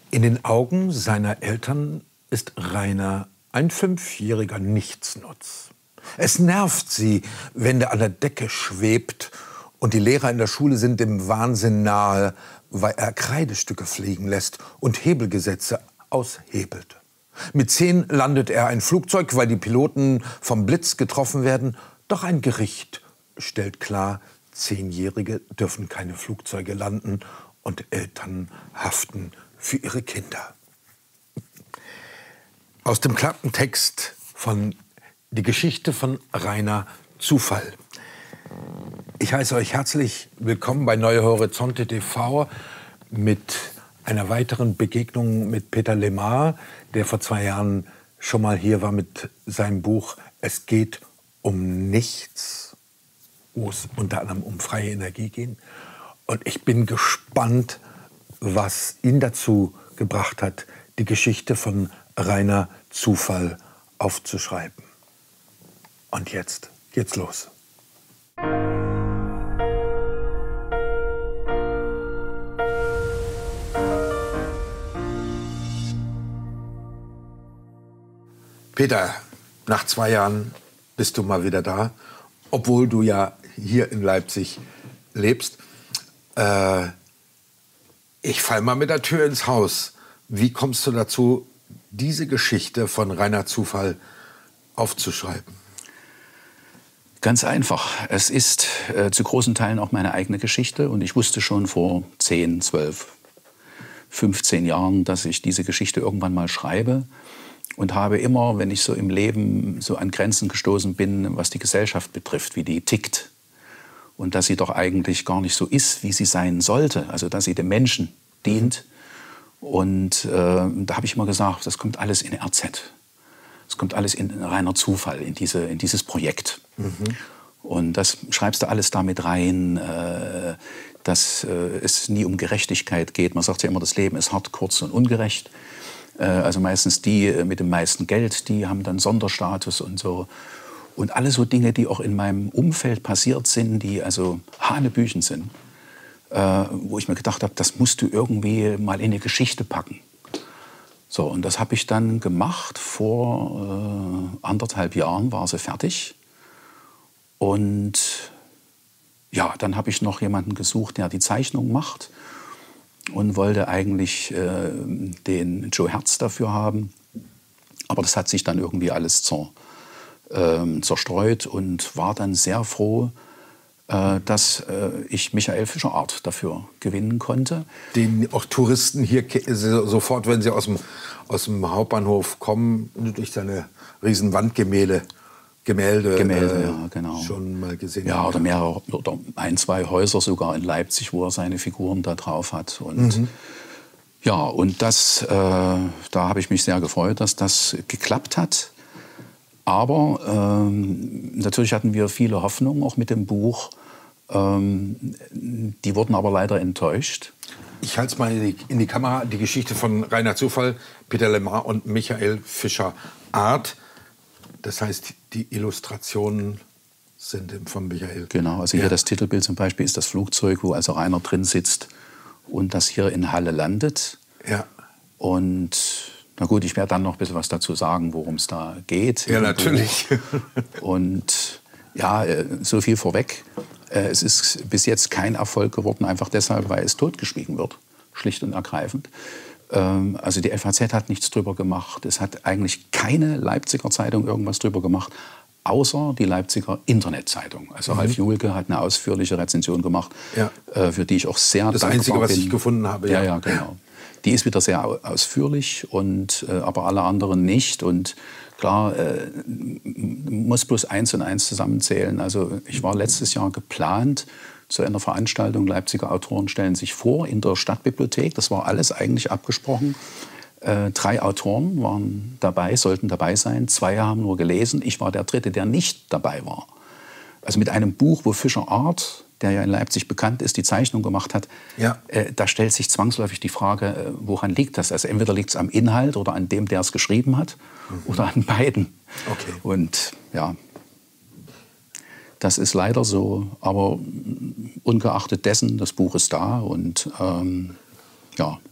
In den Augen seiner Eltern ist Rainer ein 5-jähriger Nichtsnutz. Es nervt sie, wenn der an der Decke schwebt, und die Lehrer in der Schule sind dem Wahnsinn nahe, weil er Kreidestücke fliegen lässt und Hebelgesetze aushebelt. Mit 10 landet er ein Flugzeug, weil die Piloten vom Blitz getroffen werden. Doch ein Gericht stellt klar, 10-Jährige dürfen keine Flugzeuge landen und Eltern haften für ihre Kinder. Aus dem Klappentext von Die Geschichte von Rainer Zufall. Ich heiße euch herzlich willkommen bei Neue Horizonte TV mit einer weiteren Begegnung mit Peter Lemar, der vor 2 Jahren schon mal hier war mit seinem Buch Es geht um nichts, wo es unter anderem um freie Energie ging. Und ich bin gespannt, was ihn dazu gebracht hat, die Geschichte von Rainer Zufall aufzuschreiben. Und jetzt geht's los. Peter, nach 2 Jahren bist du mal wieder da, obwohl du ja hier in Leipzig lebst. Ich fall mal mit der Tür ins Haus. Wie kommst du dazu, diese Geschichte von Rainer Zufall aufzuschreiben? Ganz einfach. Es ist zu großen Teilen auch meine eigene Geschichte. Und ich wusste schon vor 10, 12, 15 Jahren, dass ich diese Geschichte irgendwann mal schreibe. Und habe immer, wenn ich so im Leben so an Grenzen gestoßen bin, was die Gesellschaft betrifft, wie die tickt. Und dass sie doch eigentlich gar nicht so ist, wie sie sein sollte. Also dass sie dem Menschen dient. Und da habe ich immer gesagt, das kommt alles in RZ. Es kommt alles in reiner Zufall, in dieses Projekt. Und das schreibst du alles damit rein, dass es nie um Gerechtigkeit geht. Man sagt ja immer, das Leben ist hart, kurz und ungerecht. Also meistens die mit dem meisten Geld, die haben dann Sonderstatus und so. Und alle so Dinge, die auch in meinem Umfeld passiert sind, die also hanebüchen sind. Wo ich mir gedacht habe, das musst du irgendwie mal in eine Geschichte packen. So, und das habe ich dann gemacht. Vor 1,5 Jahren war sie fertig. Und ja, dann habe ich noch jemanden gesucht, der die Zeichnung macht. Und wollte eigentlich den Joe Herz dafür haben. Aber das hat sich dann irgendwie alles zerstreut und war dann sehr froh, dass ich Michael Fischer-Art dafür gewinnen konnte. Den auch Touristen hier sofort, wenn sie aus dem Hauptbahnhof kommen, durch seine riesen Wandgemälde Ja, genau. Schon mal gesehen. Ja, oder mehrere, oder 1, 2 Häuser sogar in Leipzig, wo er seine Figuren da drauf hat. Und ja, und da habe ich mich sehr gefreut, dass das geklappt hat. Aber natürlich hatten wir viele Hoffnungen, auch mit dem Buch. Die wurden aber leider enttäuscht. Ich halte es mal in die Kamera, die Geschichte von Rainer Zufall, Peter Lemar und Michael Fischer-Art. Das heißt, die Illustrationen sind von Michael. Genau, also hier das Titelbild zum Beispiel ist das Flugzeug, wo also Rainer drin sitzt und das hier in Halle landet. Ja. Und na gut, ich werde dann noch ein bisschen was dazu sagen, worum es da geht. Ja, natürlich. Und ja, so viel vorweg. Es ist bis jetzt kein Erfolg geworden, einfach deshalb, weil es totgeschwiegen wird, schlicht und ergreifend. Also die FAZ hat nichts drüber gemacht. Es hat eigentlich keine Leipziger Zeitung irgendwas drüber gemacht, außer die Leipziger Internetzeitung. Also Ralf Julke hat eine ausführliche Rezension gemacht, für die ich auch sehr dankbar bin. Das Einzige, was ich gefunden habe. Ja, genau. Die ist wieder sehr ausführlich, aber alle anderen nicht. Und klar, muss bloß 1 und 1 zusammenzählen. Also ich war letztes Jahr geplant zu einer Veranstaltung, Leipziger Autoren stellen sich vor, in der Stadtbibliothek. Das war alles eigentlich abgesprochen. 3 Autoren waren dabei, sollten dabei sein. 2 haben nur gelesen. Ich war der 3., der nicht dabei war. Also mit einem Buch, wo Fischer-Art, der ja in Leipzig bekannt ist, die Zeichnung gemacht hat, da stellt sich zwangsläufig die Frage, woran liegt das? Also entweder liegt es am Inhalt oder an dem, der es geschrieben hat, oder an beiden. Okay. Und ja, das ist leider so. Aber ungeachtet dessen, das Buch ist da und ja.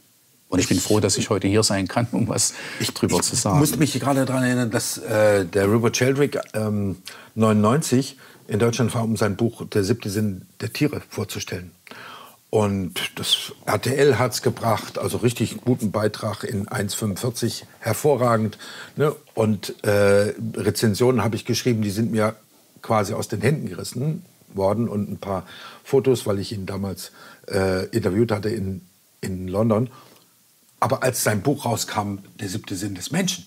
Und ich bin froh, dass ich heute hier sein kann, um was drüber zu sagen. Ich musste mich gerade daran erinnern, dass der Rupert Sheldrake 1999 in Deutschland war, um sein Buch Der 7. Sinn der Tiere vorzustellen. Und das RTL hat es gebracht, also richtig guten Beitrag in 1,45, hervorragend. Ne? Und Rezensionen habe ich geschrieben, die sind mir quasi aus den Händen gerissen worden. Und ein paar Fotos, weil ich ihn damals interviewt hatte in London. Aber als sein Buch rauskam, Der 7. Sinn des Menschen,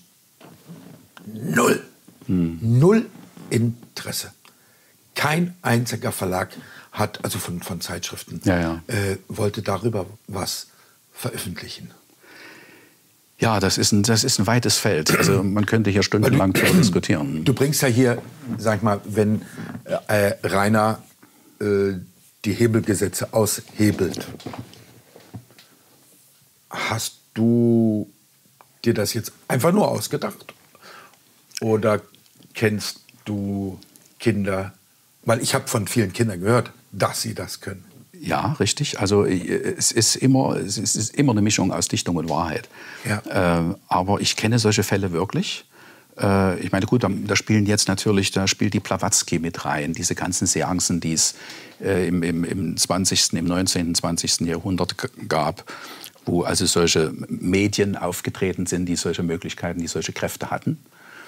null Interesse. Kein einziger Verlag hat, also von Zeitschriften, wollte darüber was veröffentlichen. Ja, das ist ein weites Feld. Also man könnte hier stundenlang darüber diskutieren. Du bringst ja hier, sag ich mal, wenn Rainer die Hebelgesetze aushebelt, hast du dir das jetzt einfach nur ausgedacht? Oder kennst du Kinder? Weil ich habe von vielen Kindern gehört, dass sie das können. Ja, richtig. Also es ist immer eine Mischung aus Dichtung und Wahrheit. Ja. Aber ich kenne solche Fälle wirklich. Ich meine, gut, da spielt die Blavatsky mit rein. Diese ganzen Seancen, die es im 19., 20. Jahrhundert gab, wo also solche Medien aufgetreten sind, die solche Möglichkeiten, die solche Kräfte hatten.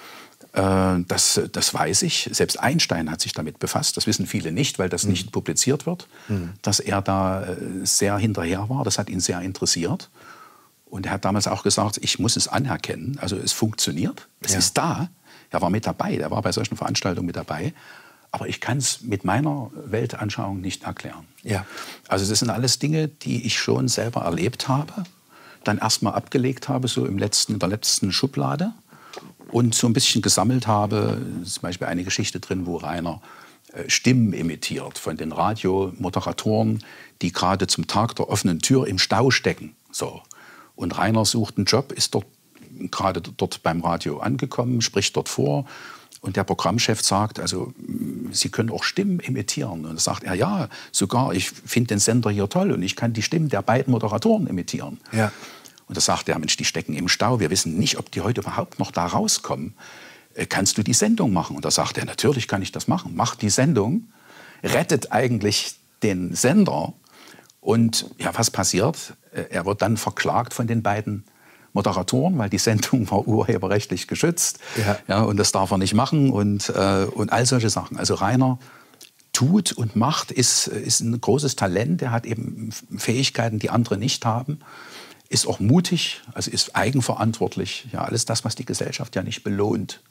Das weiß ich. Selbst Einstein hat sich damit befasst. Das wissen viele nicht, weil das nicht publiziert wird, dass er da sehr hinterher war. Das hat ihn sehr interessiert. Und er hat damals auch gesagt, ich muss es anerkennen. Also es funktioniert, es ist da. Er war mit dabei, er war bei solchen Veranstaltungen mit dabei. Aber ich kann es mit meiner Weltanschauung nicht erklären. Ja. Also das sind alles Dinge, die ich schon selber erlebt habe, dann erstmal abgelegt habe, so in der letzten Schublade. Und so ein bisschen gesammelt habe, zum Beispiel eine Geschichte drin, wo Rainer Stimmen imitiert von den Radiomoderatoren, die gerade zum Tag der offenen Tür im Stau stecken. So. Und Rainer sucht einen Job, ist gerade dort beim Radio angekommen, spricht dort vor. Und der Programmchef sagt, also Sie können auch Stimmen imitieren. Und da sagt er, ja, sogar, ich finde den Sender hier toll und ich kann die Stimmen der beiden Moderatoren imitieren. Ja. Und da sagt er, Mensch, die stecken im Stau, wir wissen nicht, ob die heute überhaupt noch da rauskommen. Kannst du die Sendung machen? Und da sagt er, natürlich kann ich das machen. Macht die Sendung, rettet eigentlich den Sender. Und ja, was passiert? Er wird dann verklagt von den beiden Moderatoren, weil die Sendung war urheberrechtlich geschützt. Ja, und das darf er nicht machen und all solche Sachen. Also Rainer tut und macht, ist ein großes Talent. Er hat eben Fähigkeiten, die andere nicht haben. Ist auch mutig, also ist eigenverantwortlich. Ja, alles das, was die Gesellschaft ja nicht belohnt.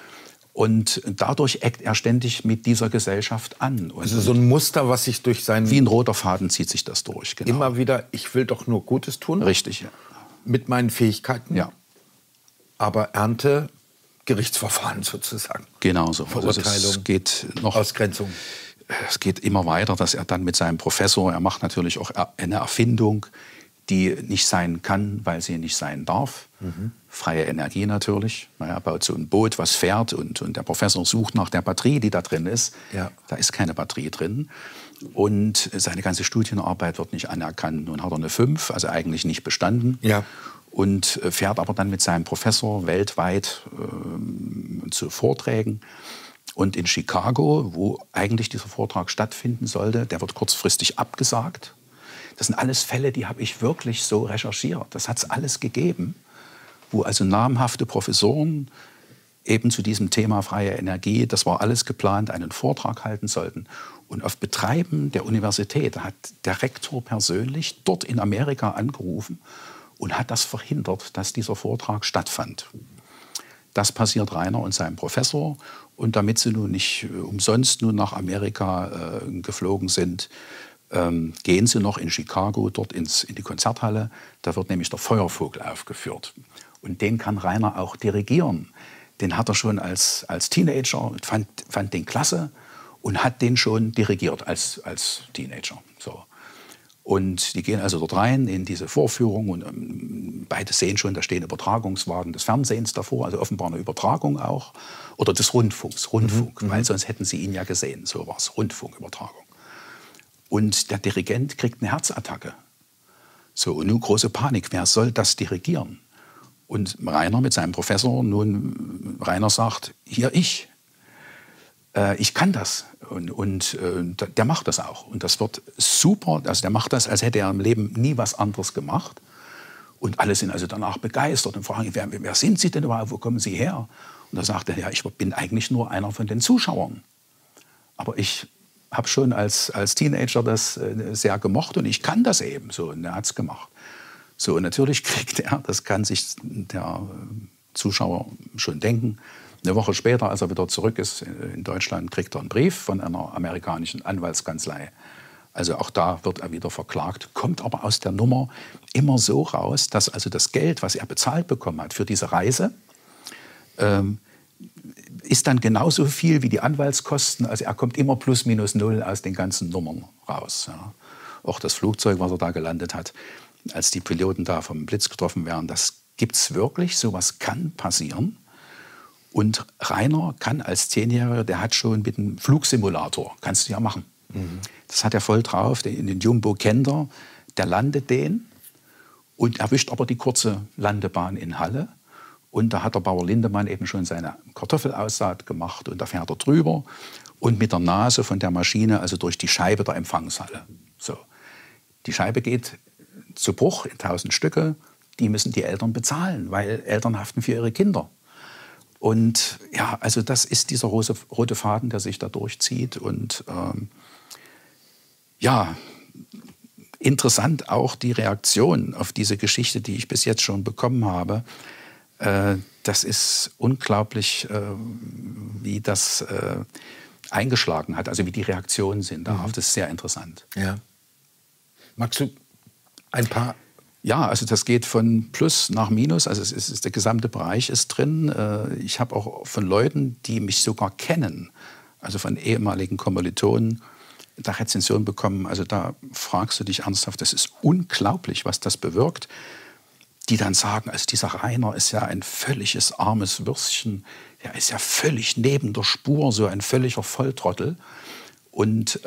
Und dadurch eckt er ständig mit dieser Gesellschaft an. Und also so ein Muster, was sich durch seinen... Wie ein roter Faden zieht sich das durch, genau. Immer wieder, ich will doch nur Gutes tun. Richtig, ja. Mit meinen Fähigkeiten. Ja. Aber ernte Gerichtsverfahren sozusagen. Genau so. Verurteilung, also es geht noch, Ausgrenzung. Es geht immer weiter, dass er dann mit seinem Professor, er macht natürlich auch eine Erfindung, die nicht sein kann, weil sie nicht sein darf. Freie Energie natürlich. Er baut so ein Boot, was fährt und der Professor sucht nach der Batterie, die da drin ist. Ja. Da ist keine Batterie drin. Und seine ganze Studienarbeit wird nicht anerkannt. Nun hat er eine 5, also eigentlich nicht bestanden. Ja. Und fährt aber dann mit seinem Professor weltweit zu Vorträgen. Und in Chicago, wo eigentlich dieser Vortrag stattfinden sollte, der wird kurzfristig abgesagt. Das sind alles Fälle, die habe ich wirklich so recherchiert. Das hat es alles gegeben, wo also namhafte Professoren eben zu diesem Thema freie Energie, das war alles geplant, einen Vortrag halten sollten. Und auf Betreiben der Universität hat der Rektor persönlich dort in Amerika angerufen und hat das verhindert, dass dieser Vortrag stattfand. Das passiert Rainer und seinem Professor. Und damit sie nun nicht umsonst nun nach Amerika geflogen sind, gehen sie noch in Chicago, dort in die Konzerthalle. Da wird nämlich der Feuervogel aufgeführt. Und den kann Rainer auch dirigieren. Den hat er schon als Teenager, fand den klasse und hat den schon dirigiert als Teenager. So. Und die gehen also dort rein in diese Vorführung und beide sehen schon, da stehen Übertragungswagen des Fernsehens davor, also offenbar eine Übertragung auch. Oder des Rundfunks, weil sonst hätten sie ihn ja gesehen. So war es, Rundfunkübertragung. Und der Dirigent kriegt eine Herzattacke. So, und nun große Panik, wer soll das dirigieren? Und Rainer mit seinem Professor, Rainer sagt, hier ich kann das. Und der macht das auch. Und das wird super, also der macht das, als hätte er im Leben nie was anderes gemacht. Und alle sind also danach begeistert und fragen, wer sind Sie denn überhaupt, wo kommen Sie her? Und da sagt er, ja, ich bin eigentlich nur einer von den Zuschauern. Aber ich habe schon als Teenager das sehr gemocht und ich kann das eben so. Und er hat es gemacht. So, und natürlich kriegt er, das kann sich der Zuschauer schon denken, eine Woche später, als er wieder zurück ist in Deutschland, kriegt er einen Brief von einer amerikanischen Anwaltskanzlei. Also auch da wird er wieder verklagt, kommt aber aus der Nummer immer so raus, dass also das Geld, was er bezahlt bekommen hat für diese Reise, ist dann genauso viel wie die Anwaltskosten. Also er kommt immer plus minus null aus den ganzen Nummern raus. Ja. Auch das Flugzeug, was er da gelandet hat, als die Piloten da vom Blitz getroffen werden, das gibt es wirklich, sowas kann passieren. Und Rainer kann als 10-Jähriger, der hat schon mit einem Flugsimulator, kannst du ja machen. Mhm. Das hat er voll drauf, den Jumbo kennt er, der landet den und erwischt aber die kurze Landebahn in Halle. Und da hat der Bauer Lindemann eben schon seine Kartoffelaussaat gemacht und da fährt er drüber und mit der Nase von der Maschine, also durch die Scheibe der Empfangshalle. So. Die Scheibe geht zu Bruch in 1000 Stücke, die müssen die Eltern bezahlen, weil Eltern haften für ihre Kinder. Und ja, also das ist dieser rote Faden, der sich da durchzieht. Und ja, interessant auch die Reaktion auf diese Geschichte, die ich bis jetzt schon bekommen habe. Das ist unglaublich, wie das eingeschlagen hat, also wie die Reaktionen sind darauf. Das ist sehr interessant. Ja. Magst du ein paar? Ja, also das geht von Plus nach Minus, also der gesamte Bereich ist drin. Ich habe auch von Leuten, die mich sogar kennen, also von ehemaligen Kommilitonen, da Rezensionen bekommen. Also da fragst du dich ernsthaft, das ist unglaublich, was das bewirkt. Die dann sagen, also dieser Rainer ist ja ein völliges armes Würstchen, er ist ja völlig neben der Spur, so ein völliger Volltrottel. Und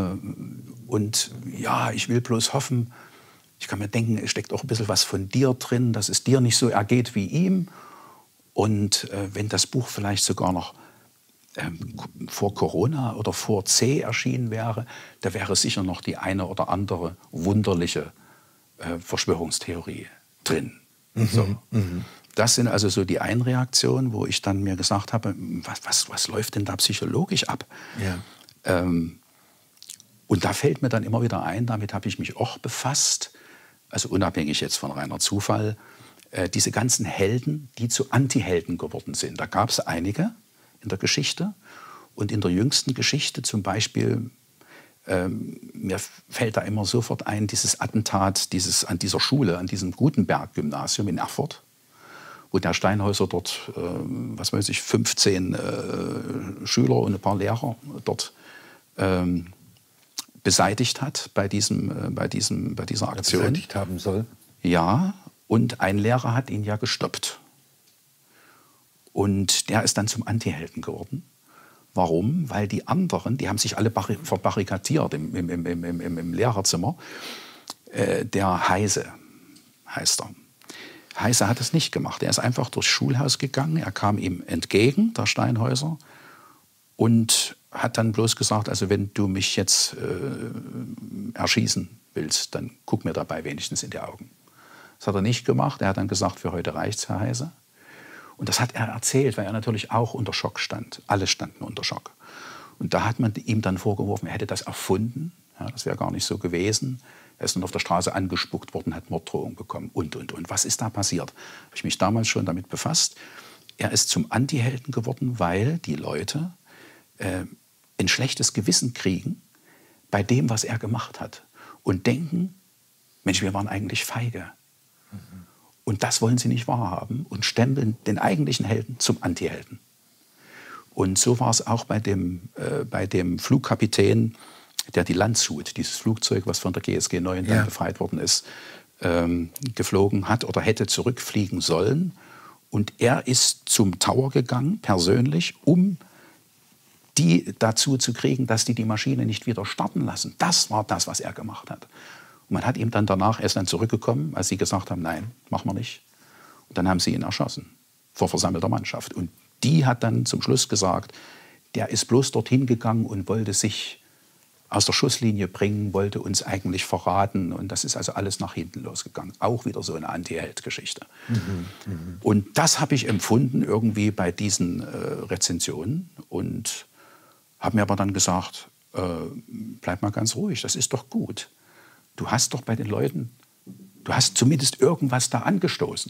ja, ich will bloß hoffen, ich kann mir denken, es steckt auch ein bisschen was von dir drin, dass es dir nicht so ergeht wie ihm. Und wenn das Buch vielleicht sogar noch vor Corona oder vor C erschienen wäre, da wäre sicher noch die eine oder andere wunderliche Verschwörungstheorie drin. Mhm. So. Mhm. Das sind also so die Einreaktionen, wo ich dann mir gesagt habe, was läuft denn da psychologisch ab? Ja. Und da fällt mir dann immer wieder ein, damit habe ich mich auch befasst, also unabhängig jetzt von reiner Zufall, diese ganzen Helden, die zu Antihelden geworden sind. Da gab es einige in der Geschichte. Und in der jüngsten Geschichte zum Beispiel, mir fällt da immer sofort ein, dieses Attentat an dieser Schule, an diesem Gutenberg-Gymnasium in Erfurt, wo der Steinhäuser dort, 15 Schüler und ein paar Lehrer dort beseitigt hat bei dieser Aktion. Beseitigt haben soll? Ja, und ein Lehrer hat ihn ja gestoppt. Und der ist dann zum Antihelden geworden. Warum? Weil die anderen, die haben sich alle verbarrikadiert im Lehrerzimmer. Der Heise heißt er. Heise hat es nicht gemacht. Er ist einfach durchs Schulhaus gegangen. Er kam ihm entgegen, der Steinhäuser, und hat dann bloß gesagt, also wenn du mich jetzt erschießen willst, dann guck mir dabei wenigstens in die Augen. Das hat er nicht gemacht. Er hat dann gesagt, für heute reicht's, Herr Heise. Und das hat er erzählt, weil er natürlich auch unter Schock stand. Alle standen unter Schock. Und da hat man ihm dann vorgeworfen, er hätte das erfunden. Ja, das wäre gar nicht so gewesen. Er ist dann auf der Straße angespuckt worden, hat Morddrohungen bekommen und. Was ist da passiert? Habe ich mich damals schon damit befasst. Er ist zum Antihelden geworden, weil die Leute ein schlechtes Gewissen kriegen bei dem, was er gemacht hat. Und denken, Mensch, wir waren eigentlich feige. Mhm. Und das wollen sie nicht wahrhaben und stempeln den eigentlichen Helden zum Antihelden. Und so war es auch bei dem Flugkapitän, der die Landshut, dieses Flugzeug, was von der GSG 9 dann befreit worden ist, geflogen hat oder hätte zurückfliegen sollen. Und er ist zum Tower gegangen, persönlich, um die dazu zu kriegen, dass die Maschine nicht wieder starten lassen. Das war das, was er gemacht hat. Und man hat ihm dann danach, er ist dann zurückgekommen, als sie gesagt haben, nein, machen wir nicht. Und dann haben sie ihn erschossen, vor versammelter Mannschaft. Und die hat dann zum Schluss gesagt, der ist bloß dorthin gegangen und wollte sich aus der Schusslinie bringen, wollte uns eigentlich verraten. Und das ist also alles nach hinten losgegangen. Auch wieder so eine Anti-Held-Geschichte. Und das habe ich empfunden irgendwie bei diesen Rezensionen und habe mir aber dann gesagt, bleib mal ganz ruhig, das ist doch gut. Du hast doch bei den Leuten, du hast zumindest irgendwas da angestoßen.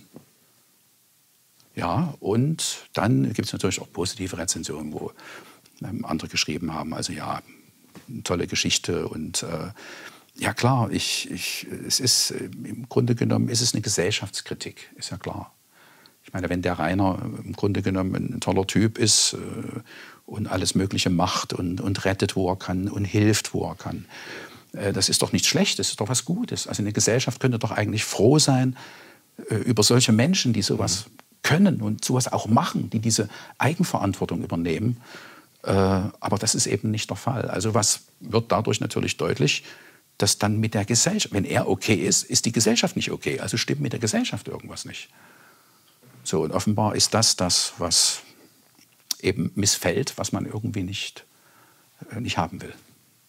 Ja, und dann gibt es natürlich auch positive Rezensionen, wo andere geschrieben haben, also ja, tolle Geschichte und ja klar, es ist im Grunde genommen ist es eine Gesellschaftskritik, ist ja klar. Ich meine, wenn der Rainer im Grunde genommen ein toller Typ ist und alles Mögliche macht und rettet, wo er kann und hilft, wo er kann, das ist doch nichts Schlechtes, das ist doch was Gutes. Also eine Gesellschaft könnte doch eigentlich froh sein über solche Menschen, die sowas können und sowas auch machen, die diese Eigenverantwortung übernehmen. Aber das ist eben nicht der Fall. Also was wird dadurch natürlich deutlich, dass dann mit der Gesellschaft, wenn er okay ist, ist die Gesellschaft nicht okay. Also stimmt mit der Gesellschaft irgendwas nicht. So, und offenbar ist das, was eben missfällt, was man irgendwie nicht haben will.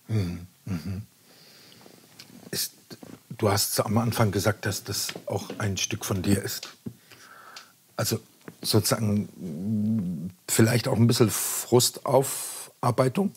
Du hast am Anfang gesagt, dass das auch ein Stück von dir ist. Also sozusagen vielleicht auch ein bisschen Frustaufarbeitung?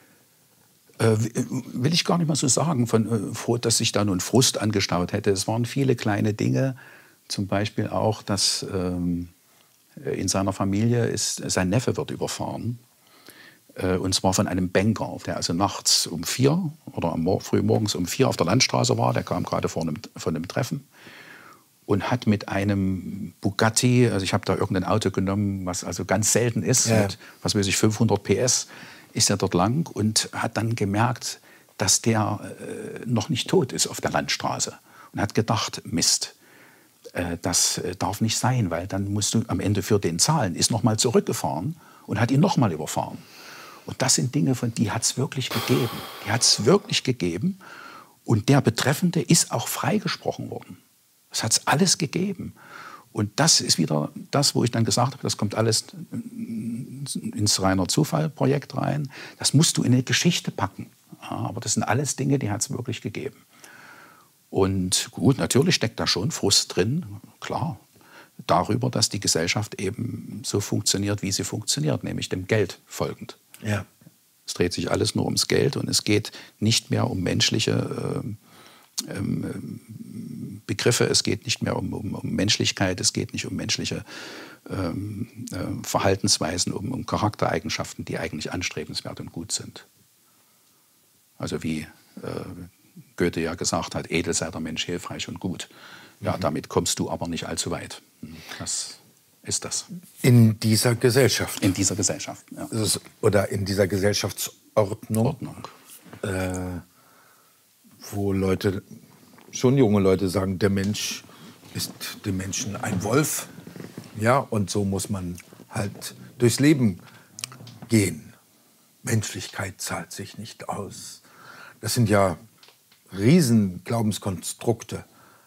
Will ich gar nicht mal so sagen, dass sich da nun Frust angestaut hätte. Es waren viele kleine Dinge, zum Beispiel auch, dass in seiner Familie sein Neffe wird überfahren. Und zwar von einem Banker, der also nachts um 4 oder früh morgens um 4 auf der Landstraße war. Der kam gerade von einem Treffen und hat mit einem Bugatti, also ich habe da irgendein Auto genommen, was also ganz selten ist, mit, was weiß ich, 500 PS, ist er dort lang und hat dann gemerkt, dass der noch nicht tot ist auf der Landstraße. Und hat gedacht, Mist, das darf nicht sein, weil dann musst du am Ende für den zahlen. Ist nochmal zurückgefahren und hat ihn nochmal überfahren. Und das sind Dinge, die hat es wirklich gegeben. Die hat es wirklich gegeben. Und der Betreffende ist auch freigesprochen worden. Das hat es alles gegeben. Und das ist wieder das, wo ich dann gesagt habe, das kommt alles ins reiner Zufallprojekt rein. Das musst du in eine Geschichte packen. Ja, aber das sind alles Dinge, die hat es wirklich gegeben. Und gut, natürlich steckt da schon Frust drin, klar, darüber, dass die Gesellschaft eben so funktioniert, wie sie funktioniert, nämlich dem Geld folgend. Ja. Es dreht sich alles nur ums Geld und es geht nicht mehr um menschliche Begriffe, es geht nicht mehr um Menschlichkeit, es geht nicht um menschliche Verhaltensweisen, um Charaktereigenschaften, die eigentlich anstrebenswert und gut sind. Also wie Goethe ja gesagt hat, edel sei der Mensch, hilfreich und gut. Ja, damit kommst du aber nicht allzu weit. Das ist das. In dieser Gesellschaft? In dieser Gesellschaft, ja. Oder in dieser Gesellschaftsordnung, wo Leute, schon junge Leute sagen, der Mensch ist dem Menschen ein Wolf. Ja, und so muss man halt durchs Leben gehen. Menschlichkeit zahlt sich nicht aus. Das sind ja Riesenglaubenskonstrukte,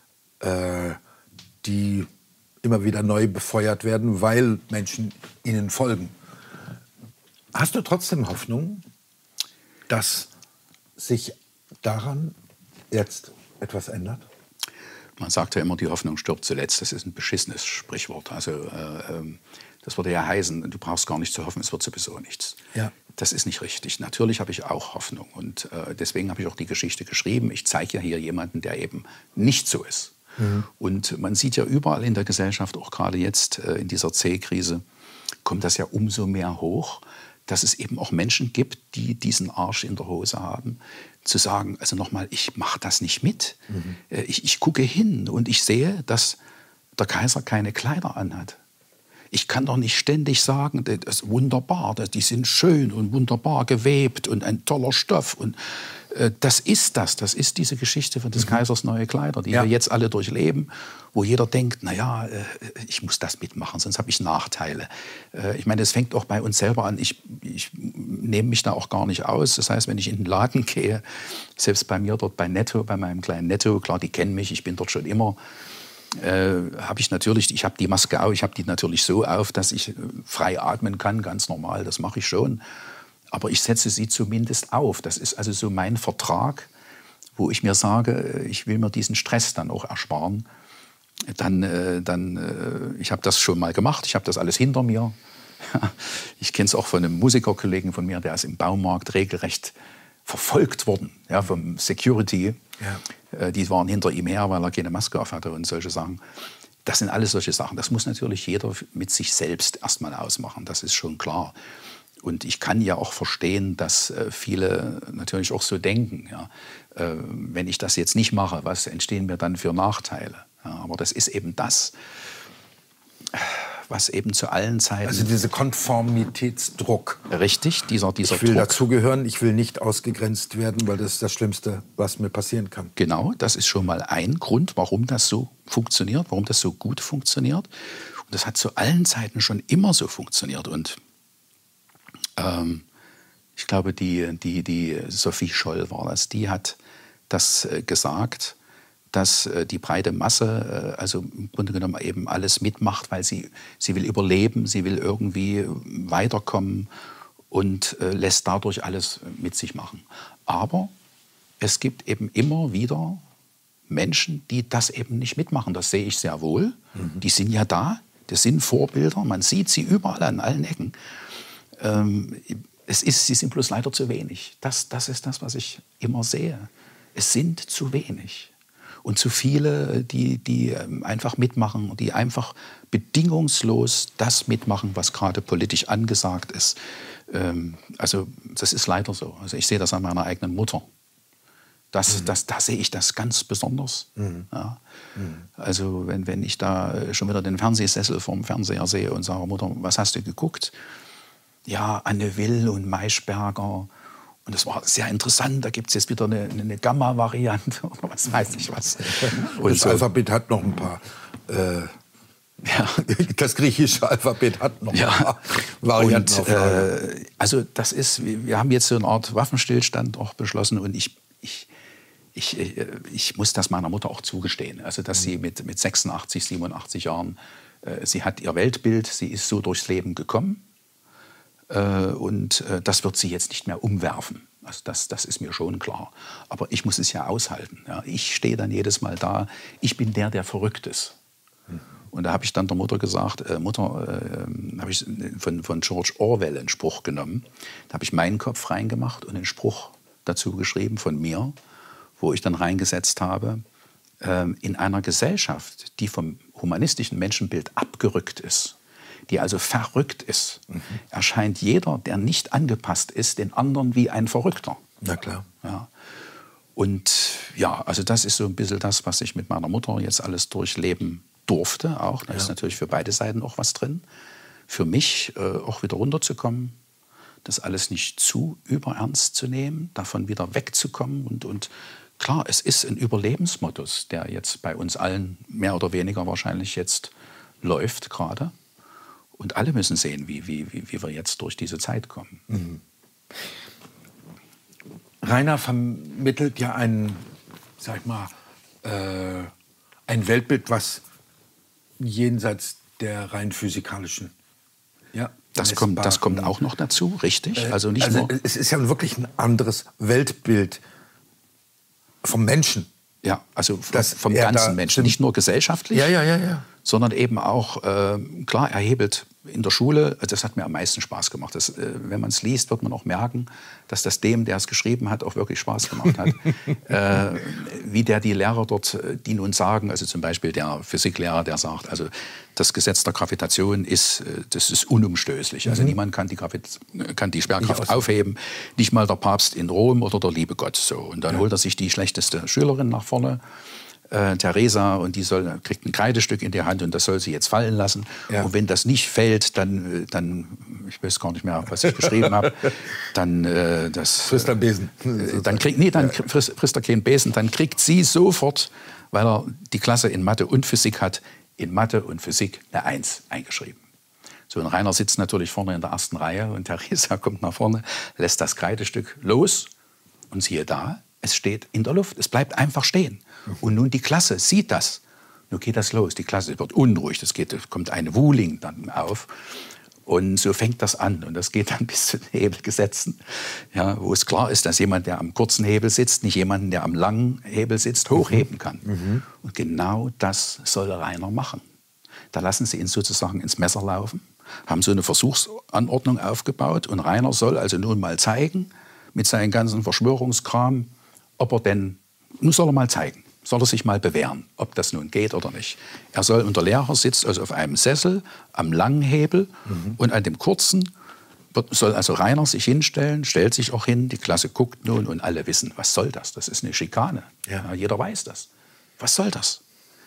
die immer wieder neu befeuert werden, weil Menschen ihnen folgen. Hast du trotzdem Hoffnung, dass sich daran jetzt etwas ändert? Man sagt ja immer, die Hoffnung stirbt zuletzt. Das ist ein beschissenes Sprichwort. Also das würde ja heißen, du brauchst gar nicht zu hoffen, es wird sowieso nichts. Ja. Das ist nicht richtig. Natürlich habe ich auch Hoffnung. Und deswegen habe ich auch die Geschichte geschrieben. Ich zeige ja hier jemanden, der eben nicht so ist. Mhm. Und man sieht ja überall in der Gesellschaft, auch gerade jetzt in dieser C-Krise, kommt das ja umso mehr hoch, dass es eben auch Menschen gibt, die diesen Arsch in der Hose haben, zu sagen, also nochmal, ich mache das nicht mit. Mhm. Ich gucke hin und ich sehe, dass der Kaiser keine Kleider anhat. Ich kann doch nicht ständig sagen, das ist wunderbar, die sind schön und wunderbar gewebt und ein toller Stoff. Und das ist diese Geschichte von des Kaisers neue Kleider, die wir jetzt alle durchleben, wo jeder denkt, naja, ich muss das mitmachen, sonst habe ich Nachteile. Ich meine, das fängt auch bei uns selber an. Ich nehme mich da auch gar nicht aus. Das heißt, wenn ich in den Laden gehe, selbst bei mir dort bei Netto, bei meinem kleinen Netto, klar, die kennen mich, ich bin dort schon immer, ich habe die Maske auf, ich habe die natürlich so auf, dass ich frei atmen kann, ganz normal, das mache ich schon. Aber ich setze sie zumindest auf. Das ist also so mein Vertrag, wo ich mir sage, ich will mir diesen Stress dann auch ersparen. Ich habe das schon mal gemacht, ich habe das alles hinter mir. Ich kenne es auch von einem Musikerkollegen von mir, der ist im Baumarkt regelrecht verfolgt worden, ja, vom Security. Ja. Die waren hinter ihm her, weil er keine Maske auf hatte und solche Sachen. Das sind alles solche Sachen. Das muss natürlich jeder mit sich selbst erstmal ausmachen, das ist schon klar. Und ich kann ja auch verstehen, dass viele natürlich auch so denken. Ja, wenn ich das jetzt nicht mache, was entstehen mir dann für Nachteile? Ja, aber das ist eben das, was eben zu allen Zeiten... Also dieser Konformitätsdruck. Richtig, dieser Ich will Druck. dazugehören, ich will nicht ausgegrenzt werden, weil das ist das Schlimmste, was mir passieren kann. Genau, das ist schon mal ein Grund, warum das so funktioniert, warum das so gut funktioniert. Und das hat zu allen Zeiten schon immer so funktioniert. Und ich glaube, die Sophie Scholl war das, die hat das gesagt, dass die breite Masse also im Grunde genommen eben alles mitmacht, weil sie will überleben, sie will irgendwie weiterkommen und lässt dadurch alles mit sich machen. Aber es gibt eben immer wieder Menschen, die das eben nicht mitmachen. Das sehe ich sehr wohl. Die sind ja da, das sind Vorbilder, man sieht sie überall an allen Ecken. Sie sind bloß leider zu wenig. Das ist das, was ich immer sehe. Es sind zu wenig. Und zu viele, die einfach mitmachen, die einfach bedingungslos das mitmachen, was gerade politisch angesagt ist. Also das ist leider so. Also ich sehe das an meiner eigenen Mutter. Da sehe ich das ganz besonders. Ja. Also wenn ich da schon wieder den Fernsehsessel vorm Fernseher sehe und sage, Mutter, was hast du geguckt? Ja, Anne Will und Maischberger. Und das war sehr interessant. Da gibt es jetzt wieder eine Gamma-Variante oder was weiß ich was. Und das Alphabet hat noch ein paar. Das griechische Alphabet hat noch ein paar Varianten. Und, also das ist, wir haben jetzt so eine Art Waffenstillstand auch beschlossen. Und ich muss das meiner Mutter auch zugestehen. Also dass sie mit 86, 87 Jahren, sie hat ihr Weltbild, sie ist so durchs Leben gekommen. Und das wird sie jetzt nicht mehr umwerfen. Also das ist mir schon klar. Aber ich muss es ja aushalten. Ja. Ich stehe dann jedes Mal da, ich bin der verrückt ist. Und da habe ich dann der Mutter gesagt, Mutter, habe ich von George Orwell einen Spruch genommen. Da habe ich meinen Kopf reingemacht und einen Spruch dazu geschrieben von mir, wo ich dann reingesetzt habe, in einer Gesellschaft, die vom humanistischen Menschenbild abgerückt ist, die also verrückt ist, erscheint jeder, der nicht angepasst ist, den anderen wie ein Verrückter. Na klar. Ja. Und ja, also das ist so ein bisschen das, was ich mit meiner Mutter jetzt alles durchleben durfte. Auch. Da ist natürlich für beide Seiten auch was drin. Für mich auch wieder runterzukommen, das alles nicht zu überernst zu nehmen, davon wieder wegzukommen. Und klar, es ist ein Überlebensmodus, der jetzt bei uns allen mehr oder weniger wahrscheinlich jetzt läuft gerade. Und alle müssen sehen, wie wir jetzt durch diese Zeit kommen. Mhm. Rainer vermittelt ja ein Weltbild, was jenseits der rein physikalischen. Ja, das kommt auch noch dazu, richtig. Also nur es ist ja wirklich ein anderes Weltbild vom Menschen. Ja, also vom ganzen Menschen, nicht nur gesellschaftlich. Ja. Sondern eben auch, klar, er hebelt in der Schule, das hat mir am meisten Spaß gemacht. Wenn man es liest, wird man auch merken, dass das dem, der es geschrieben hat, auch wirklich Spaß gemacht hat. Wie die Lehrer dort, die nun sagen, also zum Beispiel der Physiklehrer, der sagt, also das Gesetz der Gravitation ist unumstößlich. Also niemand kann die Schwerkraft aufheben, nicht mal der Papst in Rom oder der liebe Gott. So. Und dann holt er sich die schlechteste Schülerin nach vorne. Theresa, und die kriegt ein Kreidestück in die Hand und das soll sie jetzt fallen lassen. Ja. Und wenn das nicht fällt, dann ich weiß gar nicht mehr, was ich geschrieben habe, dann frisst er Besen. Frisst er keinen Besen, dann kriegt sie sofort, weil er die Klasse in Mathe und Physik hat, in Mathe und Physik eine 1 eingeschrieben. So, und Rainer sitzt natürlich vorne in der ersten Reihe und Theresa kommt nach vorne, lässt das Kreidestück los und siehe da, es steht in der Luft, es bleibt einfach stehen. Und nun die Klasse sieht das. Nun geht das los, die Klasse wird unruhig, es kommt eine Wuling dann auf. Und so fängt das an. Und das geht dann bis zu den Hebelgesetzen, ja, wo es klar ist, dass jemand, der am kurzen Hebel sitzt, nicht jemanden, der am langen Hebel sitzt, hochheben kann. Mhm. Und genau das soll Rainer machen. Da lassen sie ihn sozusagen ins Messer laufen, haben so eine Versuchsanordnung aufgebaut. Und Rainer soll also nun mal zeigen, mit seinem ganzen Verschwörungskram, ob er denn, nun soll er mal zeigen, soll er sich mal bewähren, ob das nun geht oder nicht. Er soll, und der Lehrer sitzt also auf einem Sessel am langen Hebel und an dem kurzen soll also Rainer sich hinstellen, stellt sich auch hin, die Klasse guckt nun und alle wissen, was soll das? Das ist eine Schikane. Ja, jeder weiß das. Was soll das?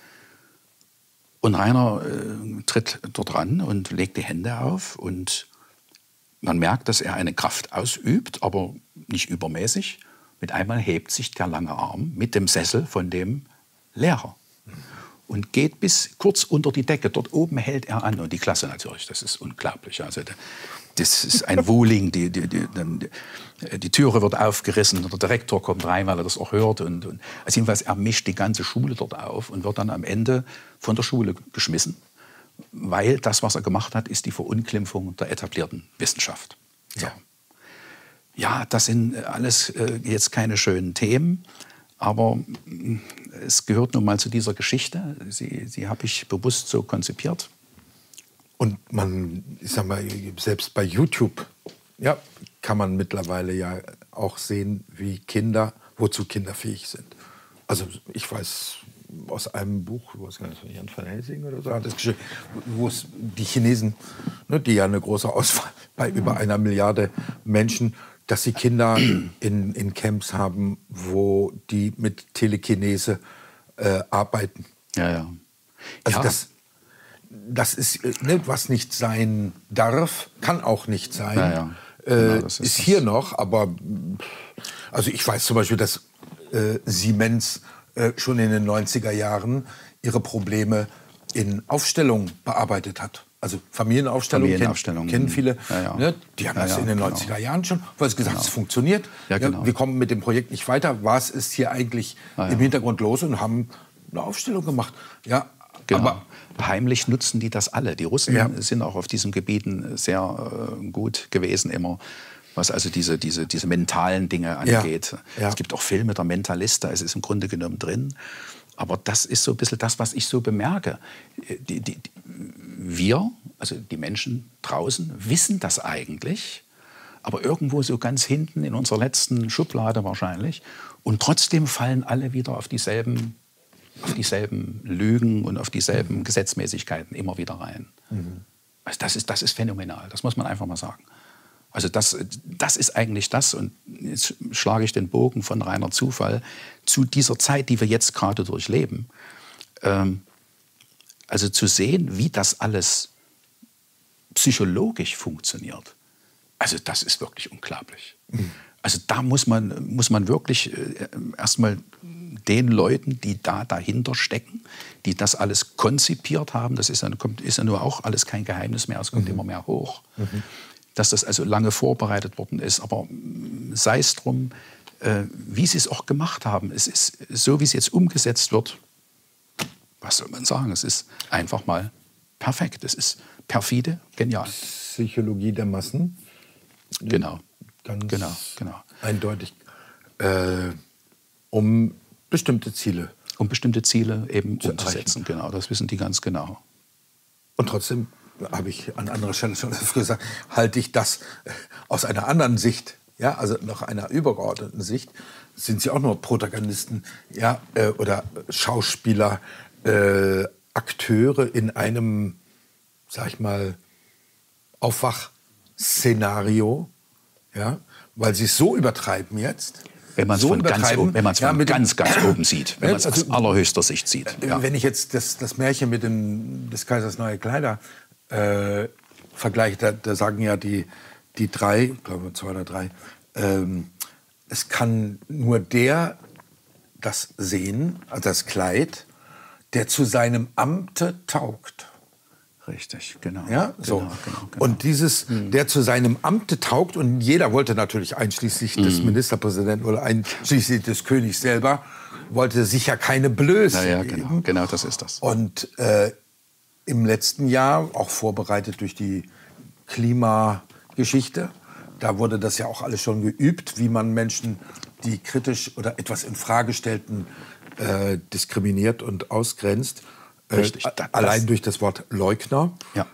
Und Rainer tritt dort ran und legt die Hände auf und man merkt, dass er eine Kraft ausübt, aber nicht übermäßig. Mit einmal hebt sich der lange Arm mit dem Sessel von dem Lehrer und geht bis kurz unter die Decke. Dort oben hält er an und die Klasse natürlich, das ist unglaublich. Also das ist ein Wuling, die Türe wird aufgerissen, der Direktor kommt rein, weil er das auch hört. Also jedenfalls, er mischt die ganze Schule dort auf und wird dann am Ende von der Schule geschmissen, weil das, was er gemacht hat, ist die Verunglimpfung der etablierten Wissenschaft. So. Ja, das sind alles jetzt keine schönen Themen, aber es gehört nun mal zu dieser Geschichte. Sie habe ich bewusst so konzipiert. Und ich sag mal, selbst bei YouTube, ja, kann man mittlerweile ja auch sehen, wozu Kinder fähig sind. Also ich weiß aus einem Buch, wo es von Jan van Helsing oder so hat es geschrieben, wo es die Chinesen, ne, die ja eine große Auswahl bei über 1 Milliarde Menschen, dass sie Kinder in Camps haben, wo die mit Telekinese arbeiten. Ja. Also das ist, ne, was nicht sein darf, kann auch nicht sein. Ja. Genau, das ist hier noch, aber also ich weiß zum Beispiel, dass Siemens schon in den 90er Jahren ihre Probleme in Aufstellung bearbeitet hat. Also Familienaufstellung kennen viele. Ja. Ne? Die haben das in den 90er Jahren schon, weil sie gesagt haben, es funktioniert. Ja, genau. Wir kommen mit dem Projekt nicht weiter. Was ist hier eigentlich im Hintergrund los? Und haben eine Aufstellung gemacht. Ja, genau. Aber heimlich nutzen die das alle. Die Russen sind auch auf diesen Gebieten sehr gut gewesen immer, was also diese mentalen Dinge angeht. Ja. Es gibt auch Filme, der Mentalist, da ist es im Grunde genommen drin. Aber das ist so ein bisschen das, was ich so bemerke. Wir, also die Menschen draußen, wissen das eigentlich, aber irgendwo so ganz hinten in unserer letzten Schublade wahrscheinlich. Und trotzdem fallen alle wieder auf dieselben Lügen und auf dieselben Gesetzmäßigkeiten immer wieder rein. Also das ist phänomenal, das muss man einfach mal sagen. Also das ist eigentlich das, und jetzt schlage ich den Bogen von reiner Zufall zu dieser Zeit, die wir jetzt gerade durchleben. Also zu sehen, wie das alles psychologisch funktioniert, also das ist wirklich unglaublich. Also da muss man wirklich erstmal den Leuten, die dahinter stecken, die das alles konzipiert haben, das ist ja nur auch alles kein Geheimnis mehr, es kommt immer mehr hoch. Dass das also lange vorbereitet worden ist. Aber sei es drum, wie sie es auch gemacht haben. Es ist so, wie es jetzt umgesetzt wird, was soll man sagen? Es ist einfach mal perfekt. Es ist perfide, genial. Psychologie der Massen. Genau. Genau. Eindeutig. Um bestimmte Ziele. Eben umzusetzen. Genau, das wissen die ganz genau. Und trotzdem, habe ich an anderer Stelle schon früher gesagt, halte ich das aus einer anderen Sicht, ja, also nach einer übergeordneten Sicht, sind sie auch nur Protagonisten, ja, oder Schauspieler, Akteure in einem, sag ich mal, Aufwachszenario, ja, weil sie es so übertreiben jetzt, Wenn man es so von, übertreiben. ganz oben sieht, wenn man es aus allerhöchster Sicht sieht. Wenn ich jetzt das Märchen mit des Kaisers neue Kleider vergleiche, da sagen ja die drei, ich glaube 2 oder 3, es kann nur der das sehen, also das Kleid, der zu seinem Amte taugt. Richtig, genau. Ja, so. Genau. Und der zu seinem Amte taugt, und jeder wollte natürlich, einschließlich des Ministerpräsidenten oder einschließlich des Königs selber, wollte sicher keine Blöße geben. Genau, das ist das. Und im letzten Jahr, auch vorbereitet durch die Klimageschichte, da wurde das ja auch alles schon geübt, wie man Menschen, die kritisch oder etwas in Frage stellten, diskriminiert und ausgrenzt. Richtig, allein durch das Wort Leugner, ja.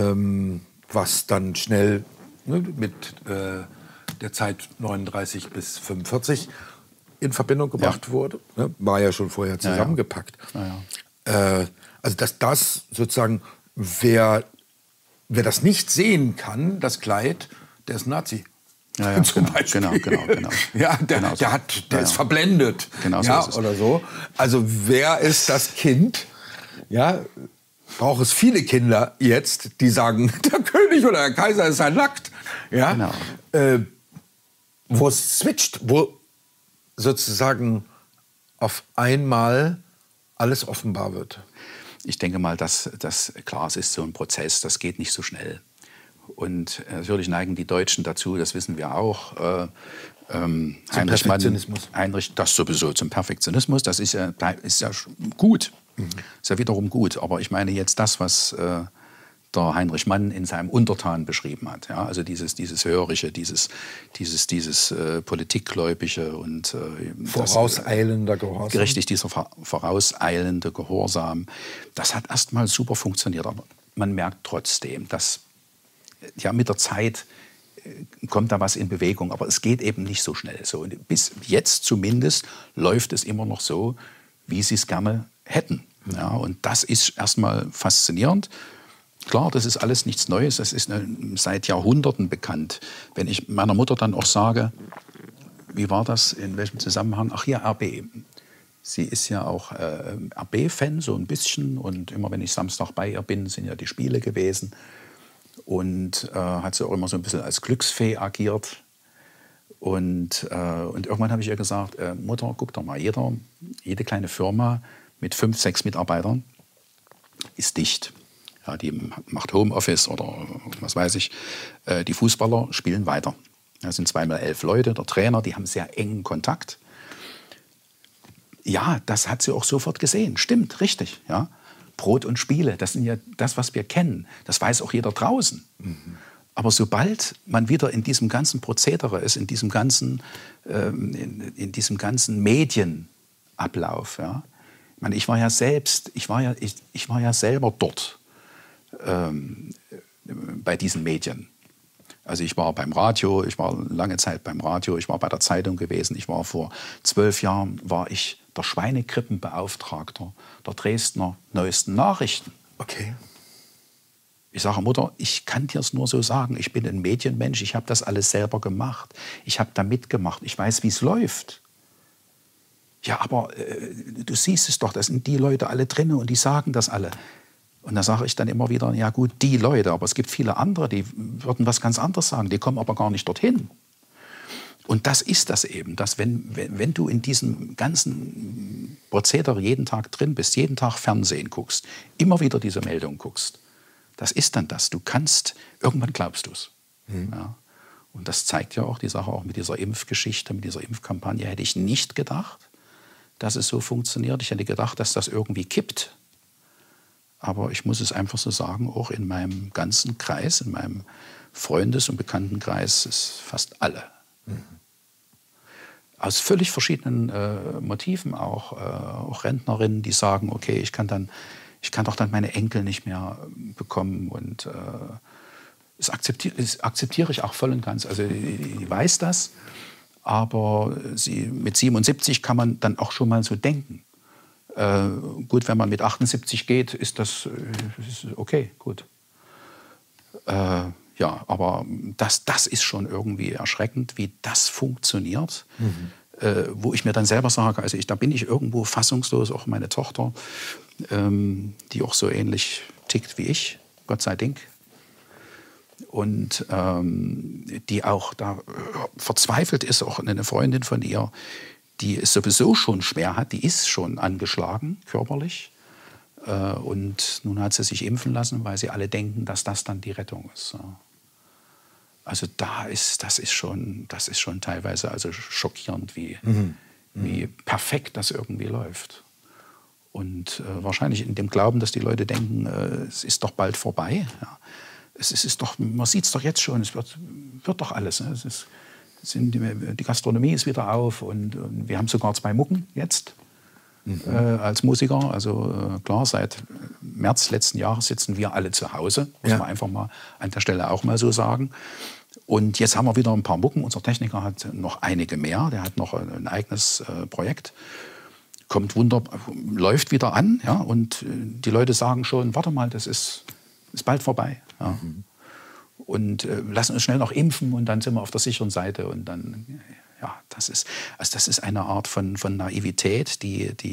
Was dann schnell mit der Zeit 39 bis 45 in Verbindung gebracht wurde. Ne? War ja schon vorher zusammengepackt. Also dass das sozusagen, wer das nicht sehen kann, das Kleid, der ist Nazi. Zum Beispiel. Genau. Ja, der ist verblendet. Genau so ist es. Oder so. Also wer ist das Kind? Ja, braucht es viele Kinder jetzt, die sagen, der König oder der Kaiser ist ein nackt. Ja, genau. Wo es switcht, wo sozusagen auf einmal alles offenbar wird. Ich denke mal, dass klar, es ist so ein Prozess, das geht nicht so schnell. Und natürlich neigen die Deutschen dazu, das wissen wir auch. Heinrich Mann, das sowieso zum Perfektionismus, das ist ja gut. Ist ja wiederum gut. Aber ich meine jetzt das, was der Heinrich Mann in seinem Untertan beschrieben hat. Ja? Also dieses Hörische, dieses Politikgläubige und vorauseilender Gehorsam. Richtig, dieser vorauseilende Gehorsam. Das hat erstmal super funktioniert. Aber man merkt trotzdem, dass mit der Zeit kommt da was in Bewegung. Aber es geht eben nicht so schnell. So. Und bis jetzt zumindest läuft es immer noch so, wie sie es gerne hätten. Ja, und das ist erstmal faszinierend. Klar, das ist alles nichts Neues, das ist seit Jahrhunderten bekannt. Wenn ich meiner Mutter dann auch sage, wie war das, in welchem Zusammenhang? Ach ja, RB. Sie ist ja auch RB-Fan, so ein bisschen. Und immer wenn ich Samstag bei ihr bin, sind ja die Spiele gewesen. Und hat sie auch immer so ein bisschen als Glücksfee agiert. Und irgendwann habe ich ihr gesagt, Mutter, guck doch mal, jede kleine Firma mit 5, 6 Mitarbeitern ist dicht. Ja, die macht Homeoffice oder was weiß ich. Die Fußballer spielen weiter. Das sind 2x11 Leute, der Trainer, die haben sehr engen Kontakt. Ja, das hat sie auch sofort gesehen. Stimmt, richtig. Ja. Brot und Spiele, das sind ja das, was wir kennen. Das weiß auch jeder draußen. Aber sobald man wieder in diesem ganzen Prozedere ist, in diesem ganzen Medienablauf, ja. Ich war ja selber dort bei diesen Medien. Also ich war beim Radio, ich war lange Zeit beim Radio, ich war bei der Zeitung gewesen. Ich war vor 12 Jahren war ich der Schweinegrippenbeauftragter der Dresdner Neuesten Nachrichten. Okay. Ich sage, Mutter, ich kann dir es nur so sagen. Ich bin ein Medienmensch, ich habe das alles selber gemacht. Ich habe da mitgemacht, ich weiß, wie es läuft. Ja, aber du siehst es doch, da sind die Leute alle drin und die sagen das alle. Und da sage ich dann immer wieder, ja gut, die Leute, aber es gibt viele andere, die würden was ganz anderes sagen, die kommen aber gar nicht dorthin. Und das ist das eben, dass wenn du in diesem ganzen Prozedere jeden Tag drin bist, jeden Tag Fernsehen guckst, immer wieder diese Meldung guckst, das ist dann das. Du kannst, irgendwann glaubst du es. Ja. Und das zeigt ja auch die Sache auch mit dieser Impfgeschichte, mit dieser Impfkampagne, hätte ich nicht gedacht, dass es so funktioniert. Ich hätte gedacht, dass das irgendwie kippt. Aber ich muss es einfach so sagen, auch in meinem ganzen Kreis, in meinem Freundes- und Bekanntenkreis, ist fast alle. Aus völlig verschiedenen Motiven, auch Rentnerinnen, die sagen, okay, ich kann doch dann meine Enkel nicht mehr bekommen. Und das akzeptiere ich auch voll und ganz. Also die weiß das, aber mit 77 kann man dann auch schon mal so denken. Gut, wenn man mit 78 geht, ist das okay, gut. Ja, aber das ist schon irgendwie erschreckend, wie das funktioniert. wo ich mir dann selber sage, also da bin ich irgendwo fassungslos, auch meine Tochter, die auch so ähnlich tickt wie ich, Gott sei Dank. Und die auch da verzweifelt ist, auch eine Freundin von ihr, die es sowieso schon schwer hat, die ist schon angeschlagen, körperlich. Und nun hat sie sich impfen lassen, weil sie alle denken, dass das dann die Rettung ist. Also das ist schon teilweise also schockierend, wie perfekt das irgendwie läuft. Und wahrscheinlich in dem Glauben, dass die Leute denken, es ist doch bald vorbei. Ja. Es ist doch, man sieht es doch jetzt schon, es wird doch alles. Ne? Die Gastronomie ist wieder auf und wir haben sogar 2 Mucken jetzt als Musiker. Also klar, seit März letzten Jahres sitzen wir alle zu Hause, muss man einfach mal an der Stelle auch mal so sagen. Und jetzt haben wir wieder ein paar Mucken. Unser Techniker hat noch einige mehr, der hat noch ein eigenes Projekt. Kommt läuft wieder an, ja, und die Leute sagen schon, warte mal, das ist bald vorbei. Ja. Und lassen uns schnell noch impfen und dann sind wir auf der sicheren Seite. Und dann, ja, das ist eine Art von Naivität,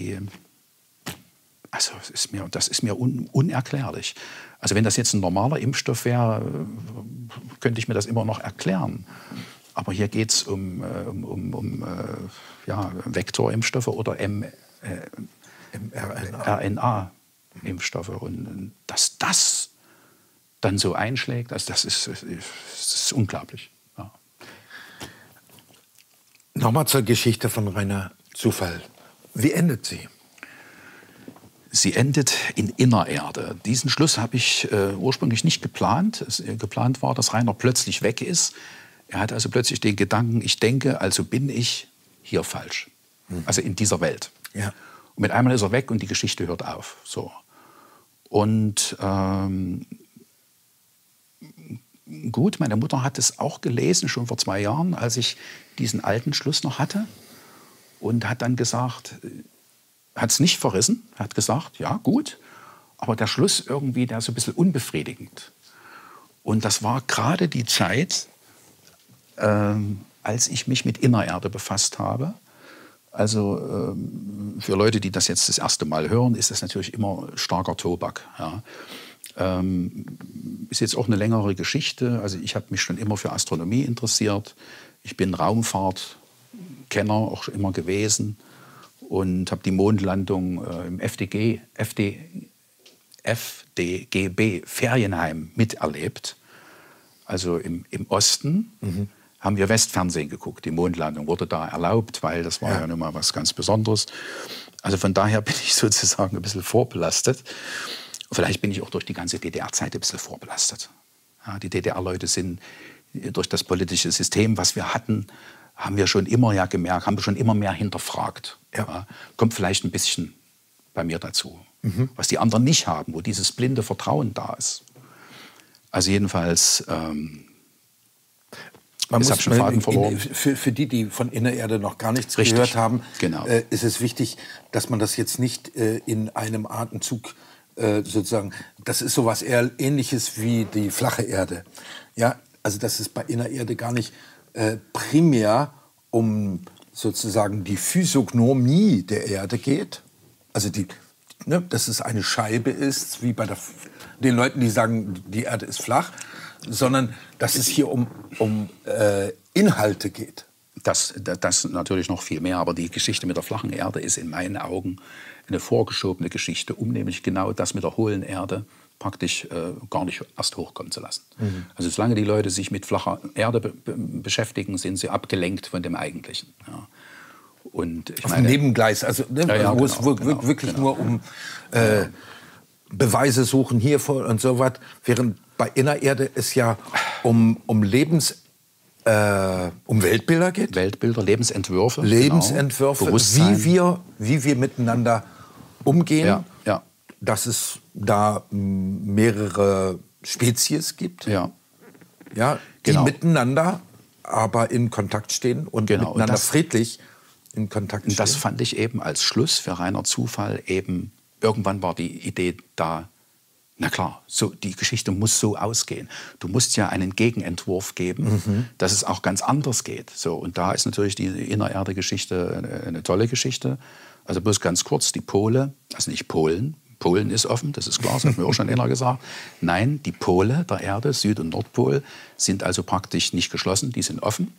das ist mir unerklärlich. Also wenn das jetzt ein normaler Impfstoff wäre, könnte ich mir das immer noch erklären. Aber hier geht es um Vektorimpfstoffe oder mRNA-Impfstoffe. Und dass das dann so einschlägt, also das ist unglaublich. Ja. Nochmal zur Geschichte von Rainer Zufall. Wie endet sie? Sie endet in Innererde. Diesen Schluss habe ich ursprünglich nicht geplant. Geplant war, dass Rainer plötzlich weg ist. Er hat also plötzlich den Gedanken, ich denke, also bin ich hier falsch. Also in dieser Welt. Ja. Und mit einmal ist er weg und die Geschichte hört auf. So. Und gut, meine Mutter hat es auch gelesen, schon vor 2 Jahren, als ich diesen alten Schluss noch hatte. Und hat dann gesagt, hat es nicht verrissen, hat gesagt, ja gut, aber der Schluss irgendwie, der ist so ein bisschen unbefriedigend. Und das war gerade die Zeit, als ich mich mit Innererde befasst habe. Also für Leute, die das jetzt das erste Mal hören, ist das natürlich immer starker Tobak. Ja. Ist jetzt auch eine längere Geschichte. Also ich habe mich schon immer für Astronomie interessiert. Ich bin Raumfahrtkenner auch immer gewesen und habe die Mondlandung im FDGB Ferienheim miterlebt. Also im Osten haben wir Westfernsehen geguckt. Die Mondlandung wurde da erlaubt, weil das war ja nun mal was ganz Besonderes. Also von daher bin ich sozusagen ein bisschen vorbelastet. Vielleicht bin ich auch durch die ganze DDR-Zeit ein bisschen vorbelastet. Ja, die DDR-Leute sind durch das politische System, was wir hatten, haben wir schon immer ja gemerkt, haben wir schon immer mehr hinterfragt. Ja, kommt vielleicht ein bisschen bei mir dazu. Was die anderen nicht haben, wo dieses blinde Vertrauen da ist. Also jedenfalls, ich habe schon Faden verloren. Für die von Innererde noch gar nichts gehört haben, ist es wichtig, dass man das jetzt nicht in einem Atemzug sozusagen, das ist sowas eher Ähnliches wie die flache Erde. Ja, also dass es bei Innererde gar nicht primär um sozusagen die Physiognomie der Erde geht, also dass es eine Scheibe ist, wie bei den Leuten, die sagen, die Erde ist flach, sondern dass es hier um Inhalte geht. Das natürlich noch viel mehr, aber die Geschichte mit der flachen Erde ist in meinen Augen eine vorgeschobene Geschichte, um nämlich genau das mit der hohlen Erde praktisch gar nicht erst hochkommen zu lassen. Also solange die Leute sich mit flacher Erde beschäftigen, sind sie abgelenkt von dem Eigentlichen. Ja. Und ich meine, Nebengleis, also wo es wirklich nur um Beweise suchen hiervor und so was, während bei Innererde es ja um Weltbilder geht. Weltbilder, Lebensentwürfe. Lebensentwürfe, genau. wie wir miteinander umgehen. Ja. Dass es da mehrere Spezies gibt, die miteinander aber in Kontakt stehen und miteinander friedlich in Kontakt stehen. Und das fand ich eben als Schluss für Rainer Zufall eben, irgendwann war die Idee da, Na klar, so, die Geschichte muss so ausgehen. Du musst ja einen Gegenentwurf geben, dass es auch ganz anders geht. So, und da ist natürlich die Innererde-Geschichte eine tolle Geschichte. Also bloß ganz kurz, die Pole, also nicht Polen, Polen ist offen, das ist klar, das hat mir auch schon einer gesagt. Nein, die Pole der Erde, Süd- und Nordpol, sind also praktisch nicht geschlossen, die sind offen.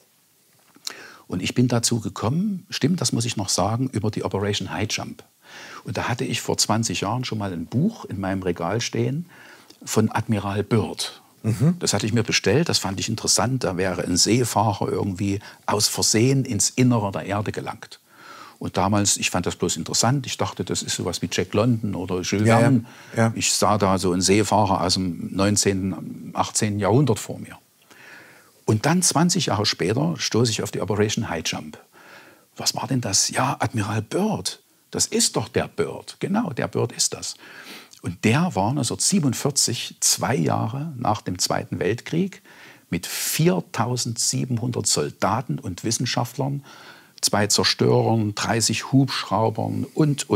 Und ich bin dazu gekommen, stimmt, das muss ich noch sagen, über die Operation High Jump. Und da hatte ich vor 20 Jahren schon mal ein Buch in meinem Regal stehen von Admiral Byrd. Das hatte ich mir bestellt, das fand ich interessant. Da wäre ein Seefahrer irgendwie aus Versehen ins Innere der Erde gelangt. Und damals, ich fand das bloß interessant. Ich dachte, das ist sowas wie Jack London oder Jules Verne. Ja. Ich sah da so einen Seefahrer aus dem 19., 18. Jahrhundert vor mir. Und dann 20 Jahre später stoße ich auf die Operation High Jump. Was war denn das? Ja, Admiral Byrd. Das ist doch der Byrd. Genau, der Byrd ist das. Und der war 1947, 2 Jahre nach dem Zweiten Weltkrieg, mit 4.700 Soldaten und Wissenschaftlern, 2 Zerstörern, 30 Hubschraubern und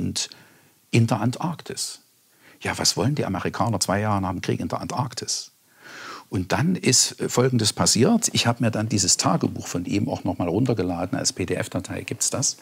in der Antarktis. Ja, was wollen die Amerikaner 2 Jahre nach dem Krieg in der Antarktis? Und dann ist Folgendes passiert. Ich habe mir dann dieses Tagebuch von ihm auch noch mal runtergeladen. Als PDF-Datei gibt es das.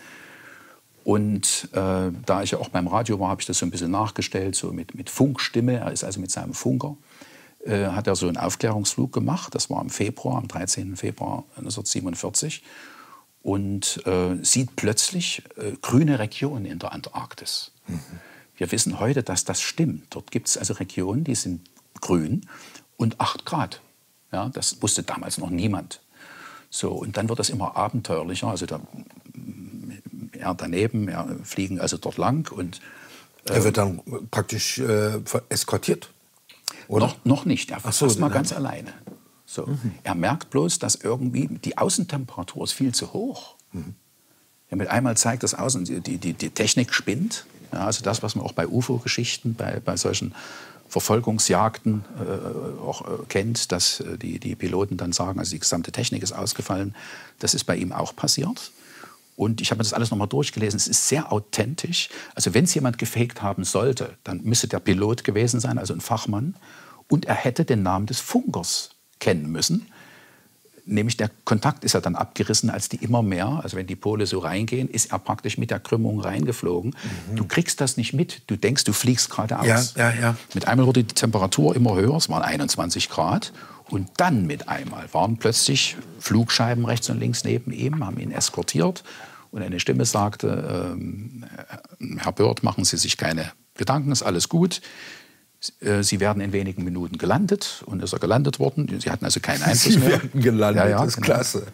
Und da ich ja auch beim Radio war, habe ich das so ein bisschen nachgestellt, so mit Funkstimme. Er ist also mit seinem Funker, hat er so einen Aufklärungsflug gemacht. Das war im Februar, am 13. Februar 1947. Und sieht plötzlich grüne Regionen in der Antarktis. Wir wissen heute, dass das stimmt. Dort gibt es also Regionen, die sind grün und 8 Grad. Ja, das wusste damals noch niemand. So, und dann wird das immer abenteuerlicher. Also er daneben, wir fliegen also dort lang. Und, er wird dann praktisch eskortiert? Oder? Noch nicht, er fliegt erst mal ganz alleine. So. Er merkt bloß, dass irgendwie die Außentemperatur ist viel zu hoch. Ja, mit einmal zeigt das Außen, die Technik spinnt. Ja, also das, was man auch bei UFO-Geschichten, bei solchen Verfolgungsjagden auch kennt, dass die Piloten dann sagen, also die gesamte Technik ist ausgefallen. Das ist bei ihm auch passiert. Und ich habe mir das alles nochmal durchgelesen. Es ist sehr authentisch. Also wenn es jemand gefaked haben sollte, dann müsste der Pilot gewesen sein, also ein Fachmann. Und er hätte den Namen des Funkers kennen müssen. Nämlich der Kontakt ist ja dann abgerissen, als die immer mehr, also wenn die Pole so reingehen, ist er praktisch mit der Krümmung reingeflogen. Du kriegst das nicht mit. Du denkst, du fliegst geradeaus. Ja. Mit einmal wurde die Temperatur immer höher, es waren 21 Grad. Und dann mit einmal waren plötzlich Flugscheiben rechts und links neben ihm, haben ihn eskortiert. Und eine Stimme sagte, Herr Byrd, machen Sie sich keine Gedanken, ist alles gut. Sie werden in wenigen Minuten gelandet. Und ist er gelandet worden. Sie hatten also keinen Einfluss mehr. Sie werden gelandet, ja, das ist klasse.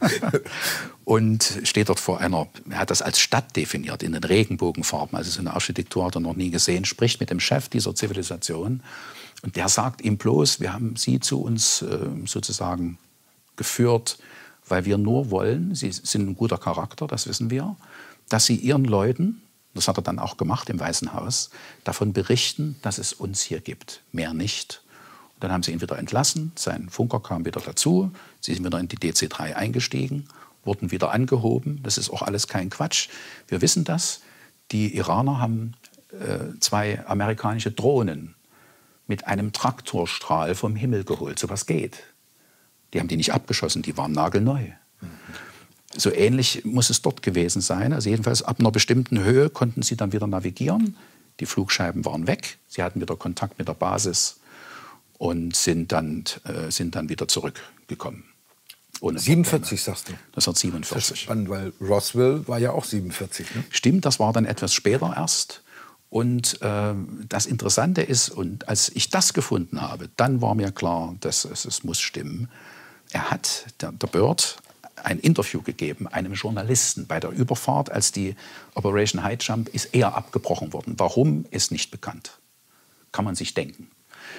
Und steht dort vor einer, er hat das als Stadt definiert, in den Regenbogenfarben. Also so eine Architektur hat er noch nie gesehen. Spricht mit dem Chef dieser Zivilisation. Und der sagt ihm bloß, wir haben Sie zu uns sozusagen geführt, weil wir nur wollen, Sie sind ein guter Charakter, das wissen wir, dass Sie Ihren Leuten, das hat er dann auch gemacht im Weißen Haus, davon berichten, dass es uns hier gibt, mehr nicht. Und dann haben sie ihn wieder entlassen, sein Funker kam wieder dazu, sie sind wieder in die DC-3 eingestiegen, wurden wieder angehoben, das ist auch alles kein Quatsch. Wir wissen das, die Iraner haben 2 amerikanische Drohnen mit einem Traktorstrahl vom Himmel geholt, sowas geht. Die haben die nicht abgeschossen, die waren nagelneu. So ähnlich muss es dort gewesen sein. Also jedenfalls ab einer bestimmten Höhe konnten sie dann wieder navigieren. Die Flugscheiben waren weg. Sie hatten wieder Kontakt mit der Basis und sind dann wieder zurückgekommen. 47, sagst du? 1947. Das ist spannend, weil Roswell war ja auch 47. Ne? Stimmt, das war dann etwas später erst. Und das Interessante ist, und als ich das gefunden habe, dann war mir klar, dass es muss stimmen. Er hat, der Byrd, ein Interview gegeben, einem Journalisten bei der Überfahrt, als die Operation High Jump ist eher abgebrochen worden. Warum, ist nicht bekannt. Kann man sich denken.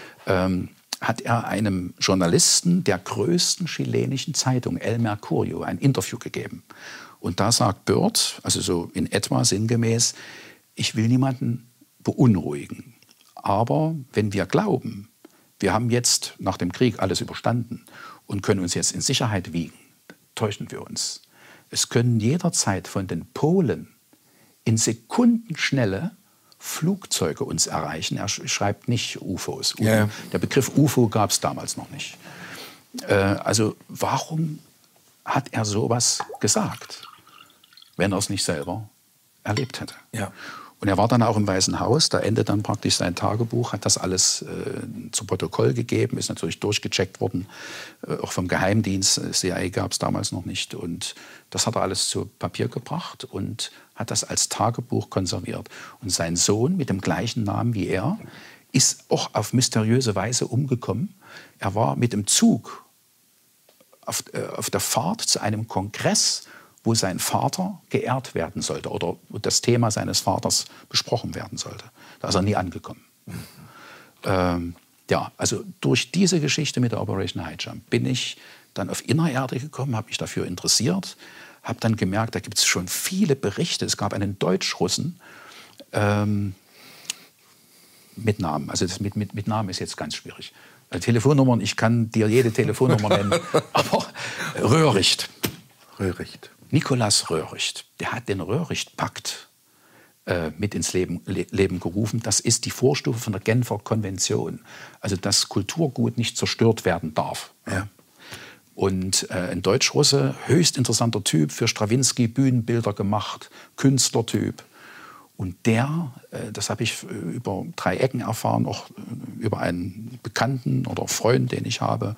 Hat er einem Journalisten der größten chilenischen Zeitung, El Mercurio, ein Interview gegeben. Und da sagt Byrd, also so in etwa sinngemäß, ich will niemanden beunruhigen. Aber wenn wir glauben, wir haben jetzt nach dem Krieg alles überstanden und können uns jetzt in Sicherheit wiegen, täuschen wir uns. Es können jederzeit von den Polen in Sekundenschnelle Flugzeuge uns erreichen. Er schreibt nicht UFOs. Ja. Der Begriff UFO gab es damals noch nicht. Also warum hat er sowas gesagt, wenn er es nicht selber erlebt hätte? Ja. Und er war dann auch im Weißen Haus, da endet dann praktisch sein Tagebuch, hat das alles zu Protokoll gegeben, ist natürlich durchgecheckt worden, auch vom Geheimdienst, CIA gab es damals noch nicht. Und das hat er alles zu Papier gebracht und hat das als Tagebuch konserviert. Und sein Sohn mit dem gleichen Namen wie er ist auch auf mysteriöse Weise umgekommen. Er war mit dem Zug auf der Fahrt zu einem Kongress, wo sein Vater geehrt werden sollte oder wo das Thema seines Vaters besprochen werden sollte. Da ist er nie angekommen. Ja, also durch diese Geschichte mit der Operation High Jump bin ich dann auf Innererde gekommen, habe mich dafür interessiert, habe dann gemerkt, da gibt es schon viele Berichte. Es gab einen Deutsch-Russen mit Namen. Also das mit Namen ist jetzt ganz schwierig. Telefonnummern, ich kann dir jede Telefonnummer nennen, aber Röhricht. Nikolaus Röhricht, der hat den Röhricht-Pakt mit ins Leben gerufen. Das ist die Vorstufe von der Genfer Konvention. Also dass Kulturgut nicht zerstört werden darf. Ja. Und ein Deutsch-Russe, höchst interessanter Typ, für Strawinsky Bühnenbilder gemacht, Künstlertyp. Und der, das habe ich über 3 Ecken erfahren, auch über einen Bekannten oder Freund, den ich habe,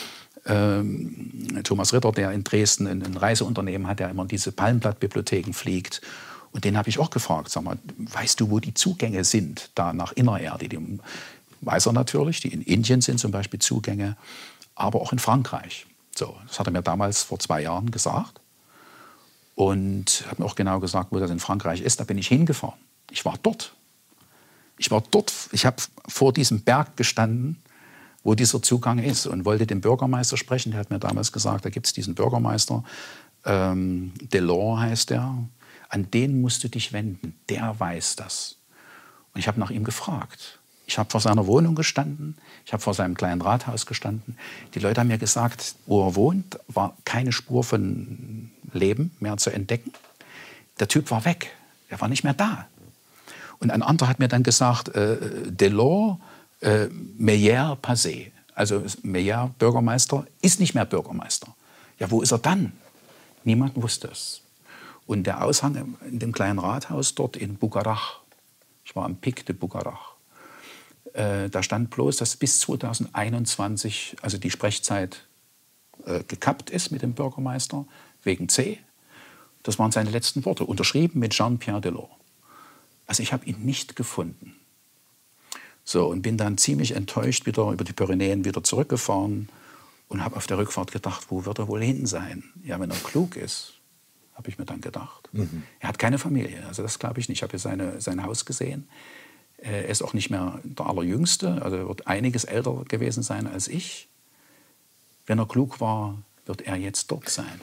Thomas Ritter, der in Dresden ein Reiseunternehmen hat, der immer in diese Palmblatt-Bibliotheken fliegt. Und den habe ich auch gefragt, sag mal, weißt du, wo die Zugänge sind, da nach Innererde? Die weiß er natürlich, die in Indien sind zum Beispiel Zugänge, aber auch in Frankreich. So, das hat er mir damals vor 2 Jahren gesagt. Und hat mir auch genau gesagt, wo das in Frankreich ist. Da bin ich hingefahren. Ich war dort. Ich habe vor diesem Berg gestanden, wo dieser Zugang ist, und wollte den Bürgermeister sprechen. Der hat mir damals gesagt, da gibt es diesen Bürgermeister, Delors heißt der, an den musst du dich wenden, der weiß das. Und ich habe nach ihm gefragt. Ich habe vor seiner Wohnung gestanden, ich habe vor seinem kleinen Rathaus gestanden. Die Leute haben mir gesagt, wo er wohnt, war keine Spur von Leben mehr zu entdecken. Der Typ war weg, er war nicht mehr da. Und ein anderer hat mir dann gesagt, Delors, Meyer passé. Also Meyer, Bürgermeister, ist nicht mehr Bürgermeister. Ja, wo ist er dann? Niemand wusste es. Und der Aushang in dem kleinen Rathaus dort in Bugarach, ich war am Pic de Bugarach, da stand bloß, dass bis 2021, also die Sprechzeit gekappt ist mit dem Bürgermeister, wegen C. Das waren seine letzten Worte, unterschrieben mit Jean-Pierre Delors. Also ich habe ihn nicht gefunden. So, und bin dann ziemlich enttäuscht wieder über die Pyrenäen wieder zurückgefahren und habe auf der Rückfahrt gedacht, wo wird er wohl hin sein? Ja, wenn er klug ist, habe ich mir dann gedacht. Mhm. Er hat keine Familie, also das glaube ich nicht. Ich habe hier sein Haus gesehen. Er ist auch nicht mehr der Allerjüngste, also er wird einiges älter gewesen sein als ich. Wenn er klug war, wird er jetzt dort sein.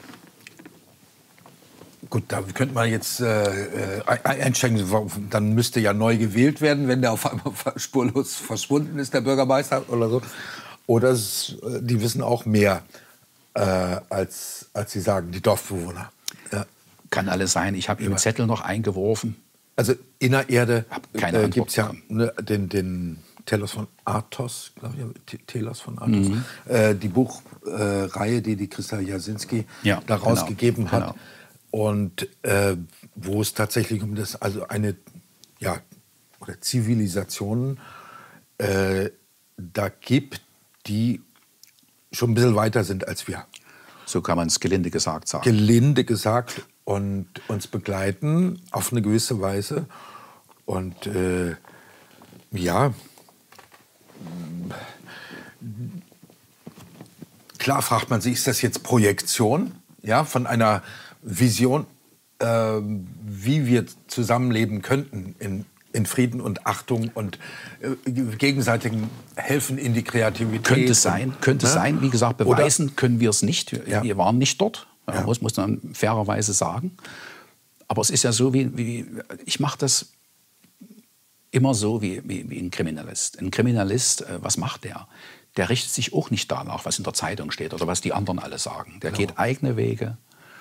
Gut, da könnte man jetzt einsteigen, dann müsste ja neu gewählt werden, wenn der auf einmal spurlos verschwunden ist, der Bürgermeister oder so. Oder die wissen auch mehr, als sie sagen, die Dorfbewohner. Ja. Kann alles sein. Ich habe ihm Zettel noch eingeworfen. Also Innererde gibt es ja den Telos von Athos, glaube ich, Telos von Athos, die Buchreihe, die Christa Jasinski da rausgegeben hat. Genau. Und wo es tatsächlich um das, also eine, ja, oder Zivilisationen da gibt, die schon ein bisschen weiter sind als wir. So kann man es gelinde gesagt sagen. Gelinde gesagt, und uns begleiten auf eine gewisse Weise. Und ja, klar fragt man sich, ist das jetzt Projektion, ja, von einer Vision, wie wir zusammenleben könnten in Frieden und Achtung und gegenseitigem Helfen in die Kreativität. Könnte sein. Wie gesagt, beweisen können wir es nicht. Wir waren nicht dort, muss man fairerweise sagen. Aber es ist ja so, wie ich mache das immer so wie ein Kriminalist. Ein Kriminalist, was macht der? Der richtet sich auch nicht danach, was in der Zeitung steht oder was die anderen alle sagen. Der geht eigene Wege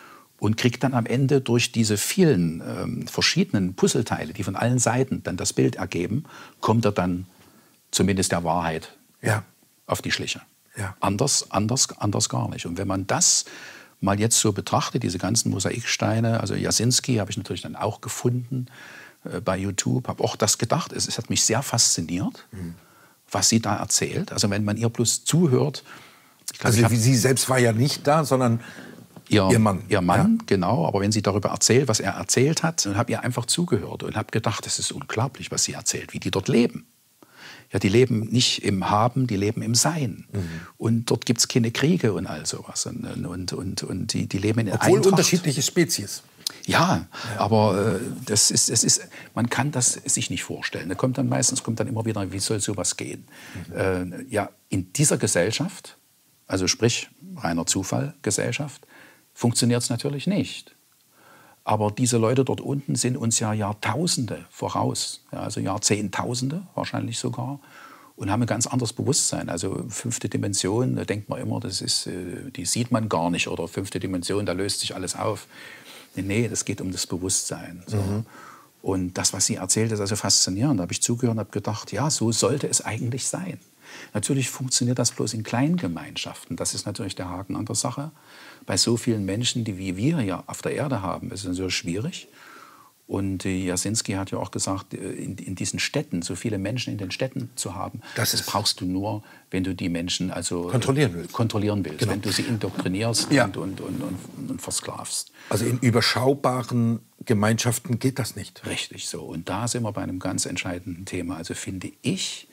und kriegt dann am Ende durch diese vielen verschiedenen Puzzleteile, die von allen Seiten dann das Bild ergeben, kommt er dann zumindest der Wahrheit auf die Schliche. Ja. Anders gar nicht. Und wenn man das mal jetzt so betrachtet, diese ganzen Mosaiksteine, also Jasinski habe ich natürlich dann auch gefunden bei YouTube, habe auch das gedacht, es hat mich sehr fasziniert, was sie da erzählt. Also wenn man ihr bloß zuhört. Sie selbst war ja nicht da, sondern ihr Mann. Ihr Mann, genau. Aber wenn sie darüber erzählt, was er erzählt hat, dann habe ich ihr einfach zugehört und habe gedacht, das ist unglaublich, was sie erzählt, wie die dort leben. Ja, die leben nicht im Haben, die leben im Sein. Und dort gibt es keine Kriege und all sowas. Und die leben in Eintracht. Obwohl unterschiedliche Spezies. Ja, aber man kann das sich nicht vorstellen. Da kommt dann immer wieder, wie soll sowas gehen? In dieser Gesellschaft, also sprich reiner Zufall-Gesellschaft, funktioniert es natürlich nicht. Aber diese Leute dort unten sind uns ja Jahrtausende voraus, also Jahrzehntausende wahrscheinlich sogar, und haben ein ganz anderes Bewusstsein. Also 5. Dimension, da denkt man immer, die sieht man gar nicht, oder 5. Dimension, da löst sich alles auf. Nee, das geht um das Bewusstsein. So. Und das, was sie erzählt, ist also faszinierend. Da habe ich zugehört und habe gedacht, ja, so sollte es eigentlich sein. Natürlich funktioniert das bloß in Kleingemeinschaften. Das ist natürlich der Haken an der Sache. Bei so vielen Menschen, die wie wir ja auf der Erde haben, ist es natürlich schwierig. Und Jasinski hat ja auch gesagt, in diesen Städten, so viele Menschen in den Städten zu haben, das brauchst du nur, wenn du die Menschen also kontrollieren willst, genau. Wenn du sie indoktrinierst und versklavst. Also in überschaubaren Gemeinschaften geht das nicht. Richtig so. Und da sind wir bei einem ganz entscheidenden Thema. Also finde ich,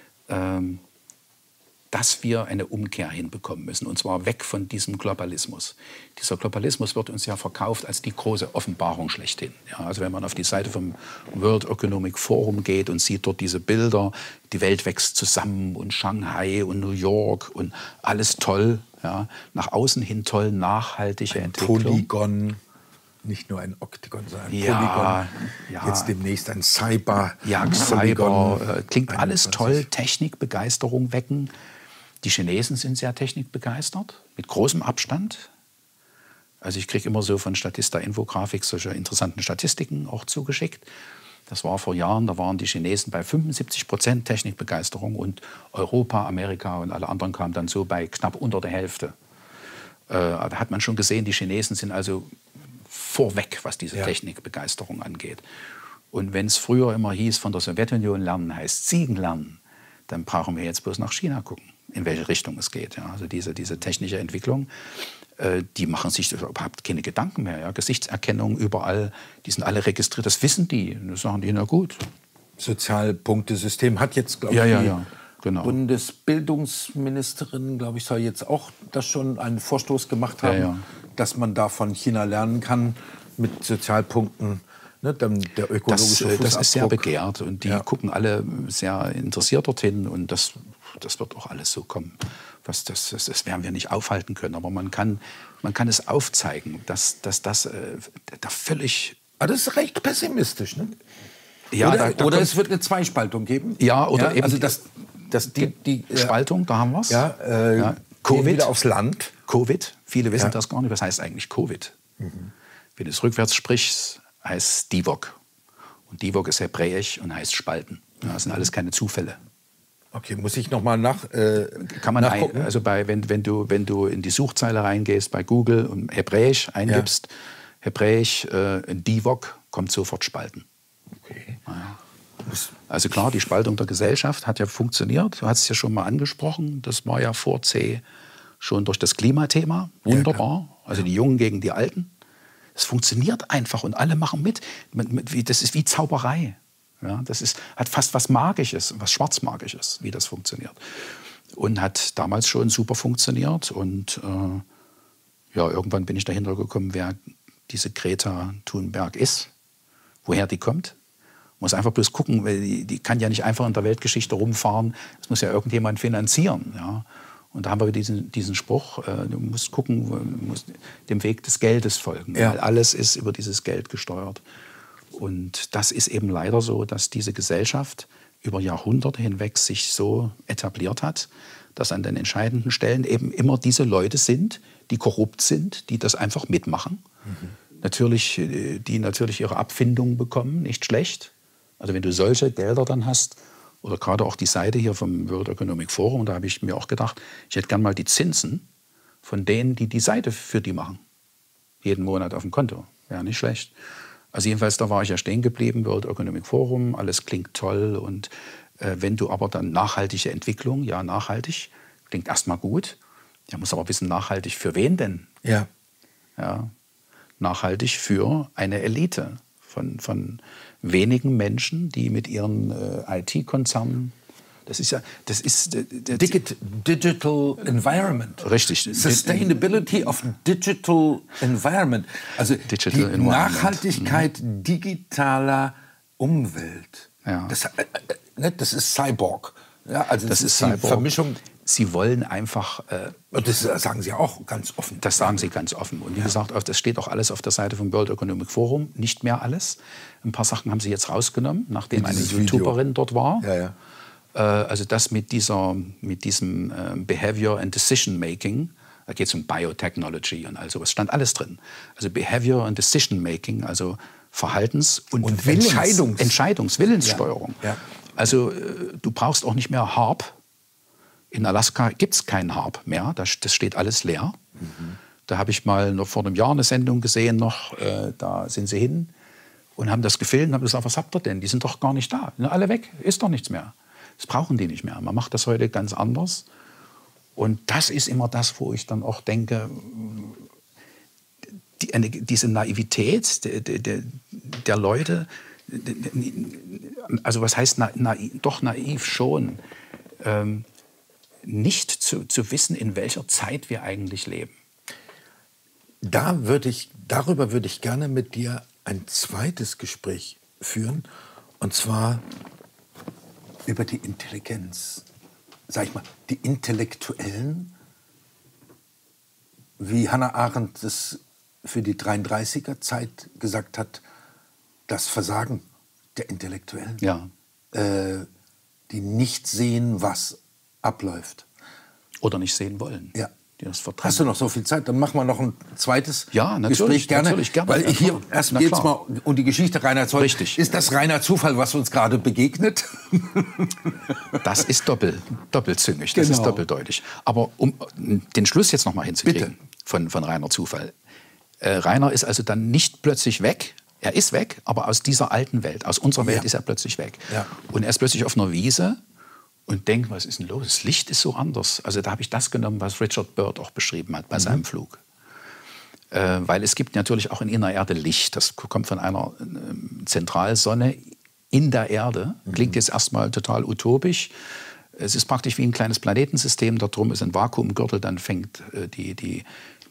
dass wir eine Umkehr hinbekommen müssen, und zwar weg von diesem Globalismus. Dieser Globalismus wird uns ja verkauft als die große Offenbarung schlechthin. Ja, also wenn man auf die Seite vom World Economic Forum geht und sieht dort diese Bilder, die Welt wächst zusammen und Shanghai und New York und alles toll, ja, nach außen hin toll, nachhaltige Entwicklung. Polygon. Nicht nur ein Oktagon, sondern ein Polygon. Ja. Jetzt demnächst ein Cyber. Ja, Cyber. Klingt alles toll. Technikbegeisterung wecken. Die Chinesen sind sehr technikbegeistert, mit großem Abstand. Also ich kriege immer so von Statista Infografik solche interessanten Statistiken auch zugeschickt. Das war vor Jahren, da waren die Chinesen bei 75% Technikbegeisterung und Europa, Amerika und alle anderen kamen dann so bei knapp unter der Hälfte. Da hat man schon gesehen, die Chinesen sind also vorweg, was diese Technikbegeisterung angeht. Und wenn es früher immer hieß, von der Sowjetunion lernen heißt Ziegen lernen, dann brauchen wir jetzt bloß nach China gucken, in welche Richtung es geht. Ja. Also diese technische Entwicklung, die machen sich überhaupt keine Gedanken mehr. Ja. Gesichtserkennung überall, die sind alle registriert, das wissen die. Und das sagen die, na gut. Sozialpunktesystem hat jetzt, glaube ich, genau. Bundesbildungsministerin, glaube ich, soll jetzt auch das schon einen Vorstoß gemacht haben, dass man da von China lernen kann mit Sozialpunkten. Ne, der ökologische Fußabdruck. Das ist sehr begehrt und die gucken alle sehr interessiert dorthin und das wird auch alles so kommen. Das werden wir nicht aufhalten können, aber man kann es aufzeigen, dass das da völlig... Aber das ist recht pessimistisch, ne? Ja, oder es wird eine Zweispaltung geben. Ja, oder eben... Also die Spaltung, da haben wir es. Covid. Wieder aufs Land. Covid, viele wissen das gar nicht. Was heißt eigentlich Covid? Wenn du es rückwärts sprichst, heißt Divok. Und Divok ist hebräisch und heißt Spalten. Ja, das sind alles keine Zufälle. Okay, muss ich nochmal kann man nachgucken? Also wenn du in die Suchzeile reingehst bei Google und Hebräisch eingibst, Hebräisch Divok, kommt sofort Spalten. Okay. Ja. Also klar, die Spaltung der Gesellschaft hat ja funktioniert. Du hast es ja schon mal angesprochen. Das war ja vor C schon durch das Klimathema. Wunderbar. Also die Jungen gegen die Alten. Es funktioniert einfach und alle machen mit. Das ist wie Zauberei. Ja, hat fast was Magisches, was Schwarzmagisches, wie das funktioniert. Und hat damals schon super funktioniert. Und irgendwann bin ich dahinter gekommen, wer diese Greta Thunberg ist, woher die kommt. Muss einfach bloß gucken, weil die kann ja nicht einfach in der Weltgeschichte rumfahren. Das muss ja irgendjemand finanzieren. Ja. Und da haben wir diesen Spruch, du musst gucken, du musst dem Weg des Geldes folgen. Ja. Weil alles ist über dieses Geld gesteuert. Und das ist eben leider so, dass diese Gesellschaft über Jahrhunderte hinweg sich so etabliert hat, dass an den entscheidenden Stellen eben immer diese Leute sind, die korrupt sind, die das einfach mitmachen. Natürlich, die natürlich ihre Abfindungen bekommen, nicht schlecht. Also wenn du solche Gelder dann hast, oder gerade auch die Seite hier vom World Economic Forum, da habe ich mir auch gedacht, ich hätte gern mal die Zinsen von denen, die die Seite für die machen. Jeden Monat auf dem Konto. Ja, nicht schlecht. Also jedenfalls, da war ich ja stehen geblieben, World Economic Forum, alles klingt toll. Und wenn du aber dann nachhaltige Entwicklung, ja nachhaltig, klingt erstmal gut. Ja, muss aber wissen, nachhaltig für wen denn? Ja. Ja, nachhaltig für eine Elite von wenigen Menschen, die mit ihren IT-Konzernen, das ist Digital Environment. Richtig. Sustainability of Digital Environment. Also Digital die Environment. Nachhaltigkeit digitaler Umwelt. Ja. Das ist Cyborg. Ja, also Das ist die Cyborg. Vermischung. Sie wollen einfach... Und das sagen Sie auch ganz offen. Das sagen sie ganz offen. Und wie gesagt, das steht auch alles auf der Seite vom World Economic Forum. Nicht mehr alles. Ein paar Sachen haben sie jetzt rausgenommen, nachdem eine YouTuberin dort war. Ja, ja. Also das mit diesem Behavior and Decision Making, da geht es um Biotechnology und all sowas, stand alles drin. Also Behavior and Decision Making, also Verhaltens- und Willenssteuerung. Ja. Ja. Also du brauchst auch nicht mehr HARP. In Alaska gibt es kein HARP mehr, das steht alles leer. Da habe ich mal noch vor einem Jahr eine Sendung gesehen, da sind sie hin und haben das gefilmt und haben gesagt, was habt ihr denn? Die sind doch gar nicht da, sind alle weg, ist doch nichts mehr. Das brauchen die nicht mehr. Man macht das heute ganz anders. Und das ist immer das, wo ich dann auch denke, diese Naivität der Leute, also was heißt doch naiv schon, nicht zu wissen, in welcher Zeit wir eigentlich leben. Darüber würde ich gerne mit dir ein zweites Gespräch führen, und zwar über die Intelligenz. Sag ich mal, die Intellektuellen, wie Hannah Arendt es für die 33er-Zeit gesagt hat, das Versagen der Intellektuellen, Ja. Die nicht sehen, was abläuft. Oder nicht sehen wollen. Ja. Die das verdrängen. Hast du noch so viel Zeit? Dann machen wir noch ein zweites Ja, natürlich, Gespräch gerne. natürlich, gerne. Weil Ja, hier klar. erst Na geht es klar. mal um die Geschichte Rainer Zoll. Richtig. Ist das reiner Zufall, was uns gerade begegnet? Das ist doppelzüngig, das Genau. ist doppeldeutig. Aber um den Schluss jetzt noch mal hinzukriegen von Rainer Zufall. Rainer ist also dann nicht plötzlich weg. Er ist weg, aber aus dieser alten Welt, aus unserer Welt ist er plötzlich weg. Ja. Und er ist plötzlich auf einer Wiese und denkt, was ist denn los? Das Licht ist so anders. Also da habe ich das genommen, was Richard Byrd auch beschrieben hat bei seinem Flug. Weil es gibt natürlich auch in Innererde Licht. Das kommt von einer Zentralsonne in der Erde. Klingt jetzt erstmal total utopisch. Es ist praktisch wie ein kleines Planetensystem. Darum ist ein Vakuumgürtel, dann fängt die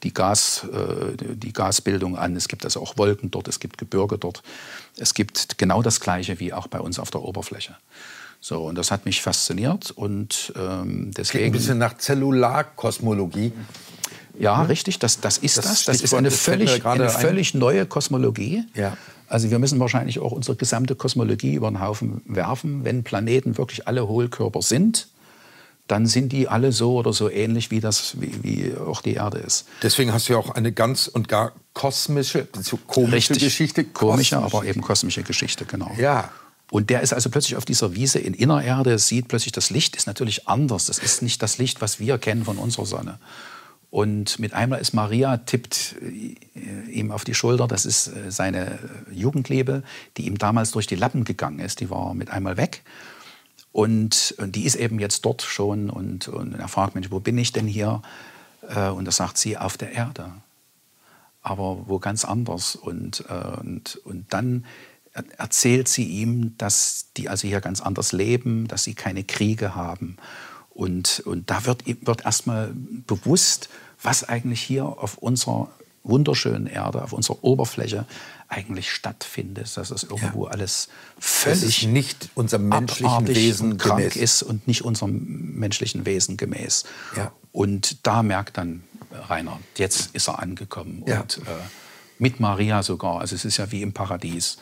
Gasbildung an. Es gibt also auch Wolken dort, es gibt Gebirge dort. Es gibt genau das Gleiche wie auch bei uns auf der Oberfläche. So, und das hat mich fasziniert und deswegen... Klingt ein bisschen nach Zellularkosmologie. Ja, richtig, das ist das. Das ist Stichwort, eine das fällt mir völlig, gerade eine ein. völlig neue Kosmologie. Ja. Also wir müssen wahrscheinlich auch unsere gesamte Kosmologie über den Haufen werfen. Wenn Planeten wirklich alle Hohlkörper sind, dann sind die alle so oder so ähnlich, wie auch die Erde ist. Deswegen hast du ja auch eine ganz und gar kosmische, komische Richtig, Geschichte. komische, aber eben kosmische Geschichte, genau. Ja. Und der ist also plötzlich auf dieser Wiese in Innererde, sieht plötzlich, das Licht ist natürlich anders. Das ist nicht das Licht, was wir kennen von unserer Sonne. Und mit einmal ist Maria, tippt ihm auf die Schulter, das ist seine Jugendliebe, die ihm damals durch die Lappen gegangen ist. Die war mit einmal weg. Und die ist eben jetzt dort schon und er fragt, Mensch, wo bin ich denn hier? Und da sagt sie, auf der Erde. Aber wo ganz anders. Und dann erzählt sie ihm, dass die also hier ganz anders leben, dass sie keine Kriege haben. Und da wird erstmal bewusst, was eigentlich hier auf unserer wunderschönen Erde, auf unserer Oberfläche eigentlich stattfindet. Dass das irgendwo alles völlig nicht unserem menschlichen Wesen krank gemäß ist und nicht unserem menschlichen Wesen gemäß. Ja. Und da merkt dann Rainer, jetzt ist er angekommen. Ja. Und mit Maria sogar. Also es ist ja wie im Paradies.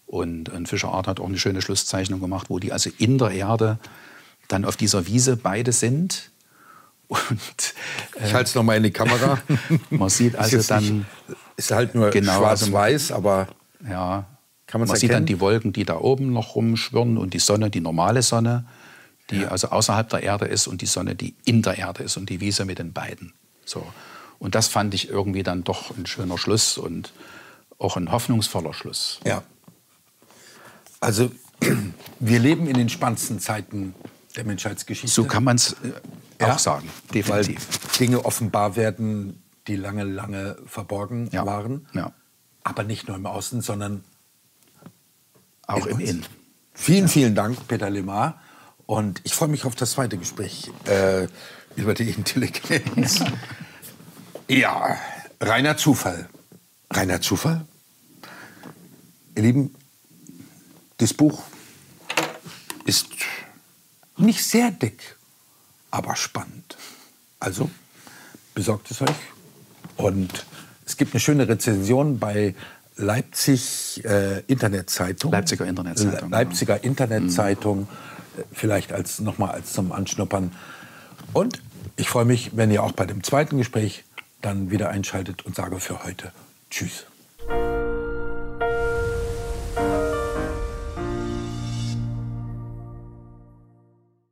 Und Fischer Art hat auch eine schöne Schlusszeichnung gemacht, wo die also in der Erde dann auf dieser Wiese beide sind. Und, ich halte es nochmal in die Kamera. Man sieht also dann... Ist halt nur genau, schwarz-weiß, aber ja, kann man sieht dann die Wolken, die da oben noch rumschwirren und die Sonne, die normale Sonne, die also außerhalb der Erde ist und die Sonne, die in der Erde ist und die Wiese mit den beiden. So. Und das fand ich irgendwie dann doch ein schöner Schluss und auch ein hoffnungsvoller Schluss. Ja. Also wir leben in den spannendsten Zeiten der Menschheitsgeschichte. So kann man es auch sagen, definitiv. Weil Dinge offenbar werden, die lange, lange verborgen waren. Ja. Aber nicht nur im Außen, sondern auch im Innen. Vielen, vielen Dank, Peter Lemar. Und ich freue mich auf das zweite Gespräch über die Intelligenz. Ja, reiner Zufall. Reiner Zufall? Ihr Lieben, das Buch ist nicht sehr dick, aber spannend. Also besorgt es euch. Und es gibt eine schöne Rezension bei Leipziger Internetzeitung. Leipziger Internetzeitung, vielleicht nochmal als zum Anschnuppern. Und ich freue mich, wenn ihr auch bei dem zweiten Gespräch dann wieder einschaltet und sage für heute Tschüss.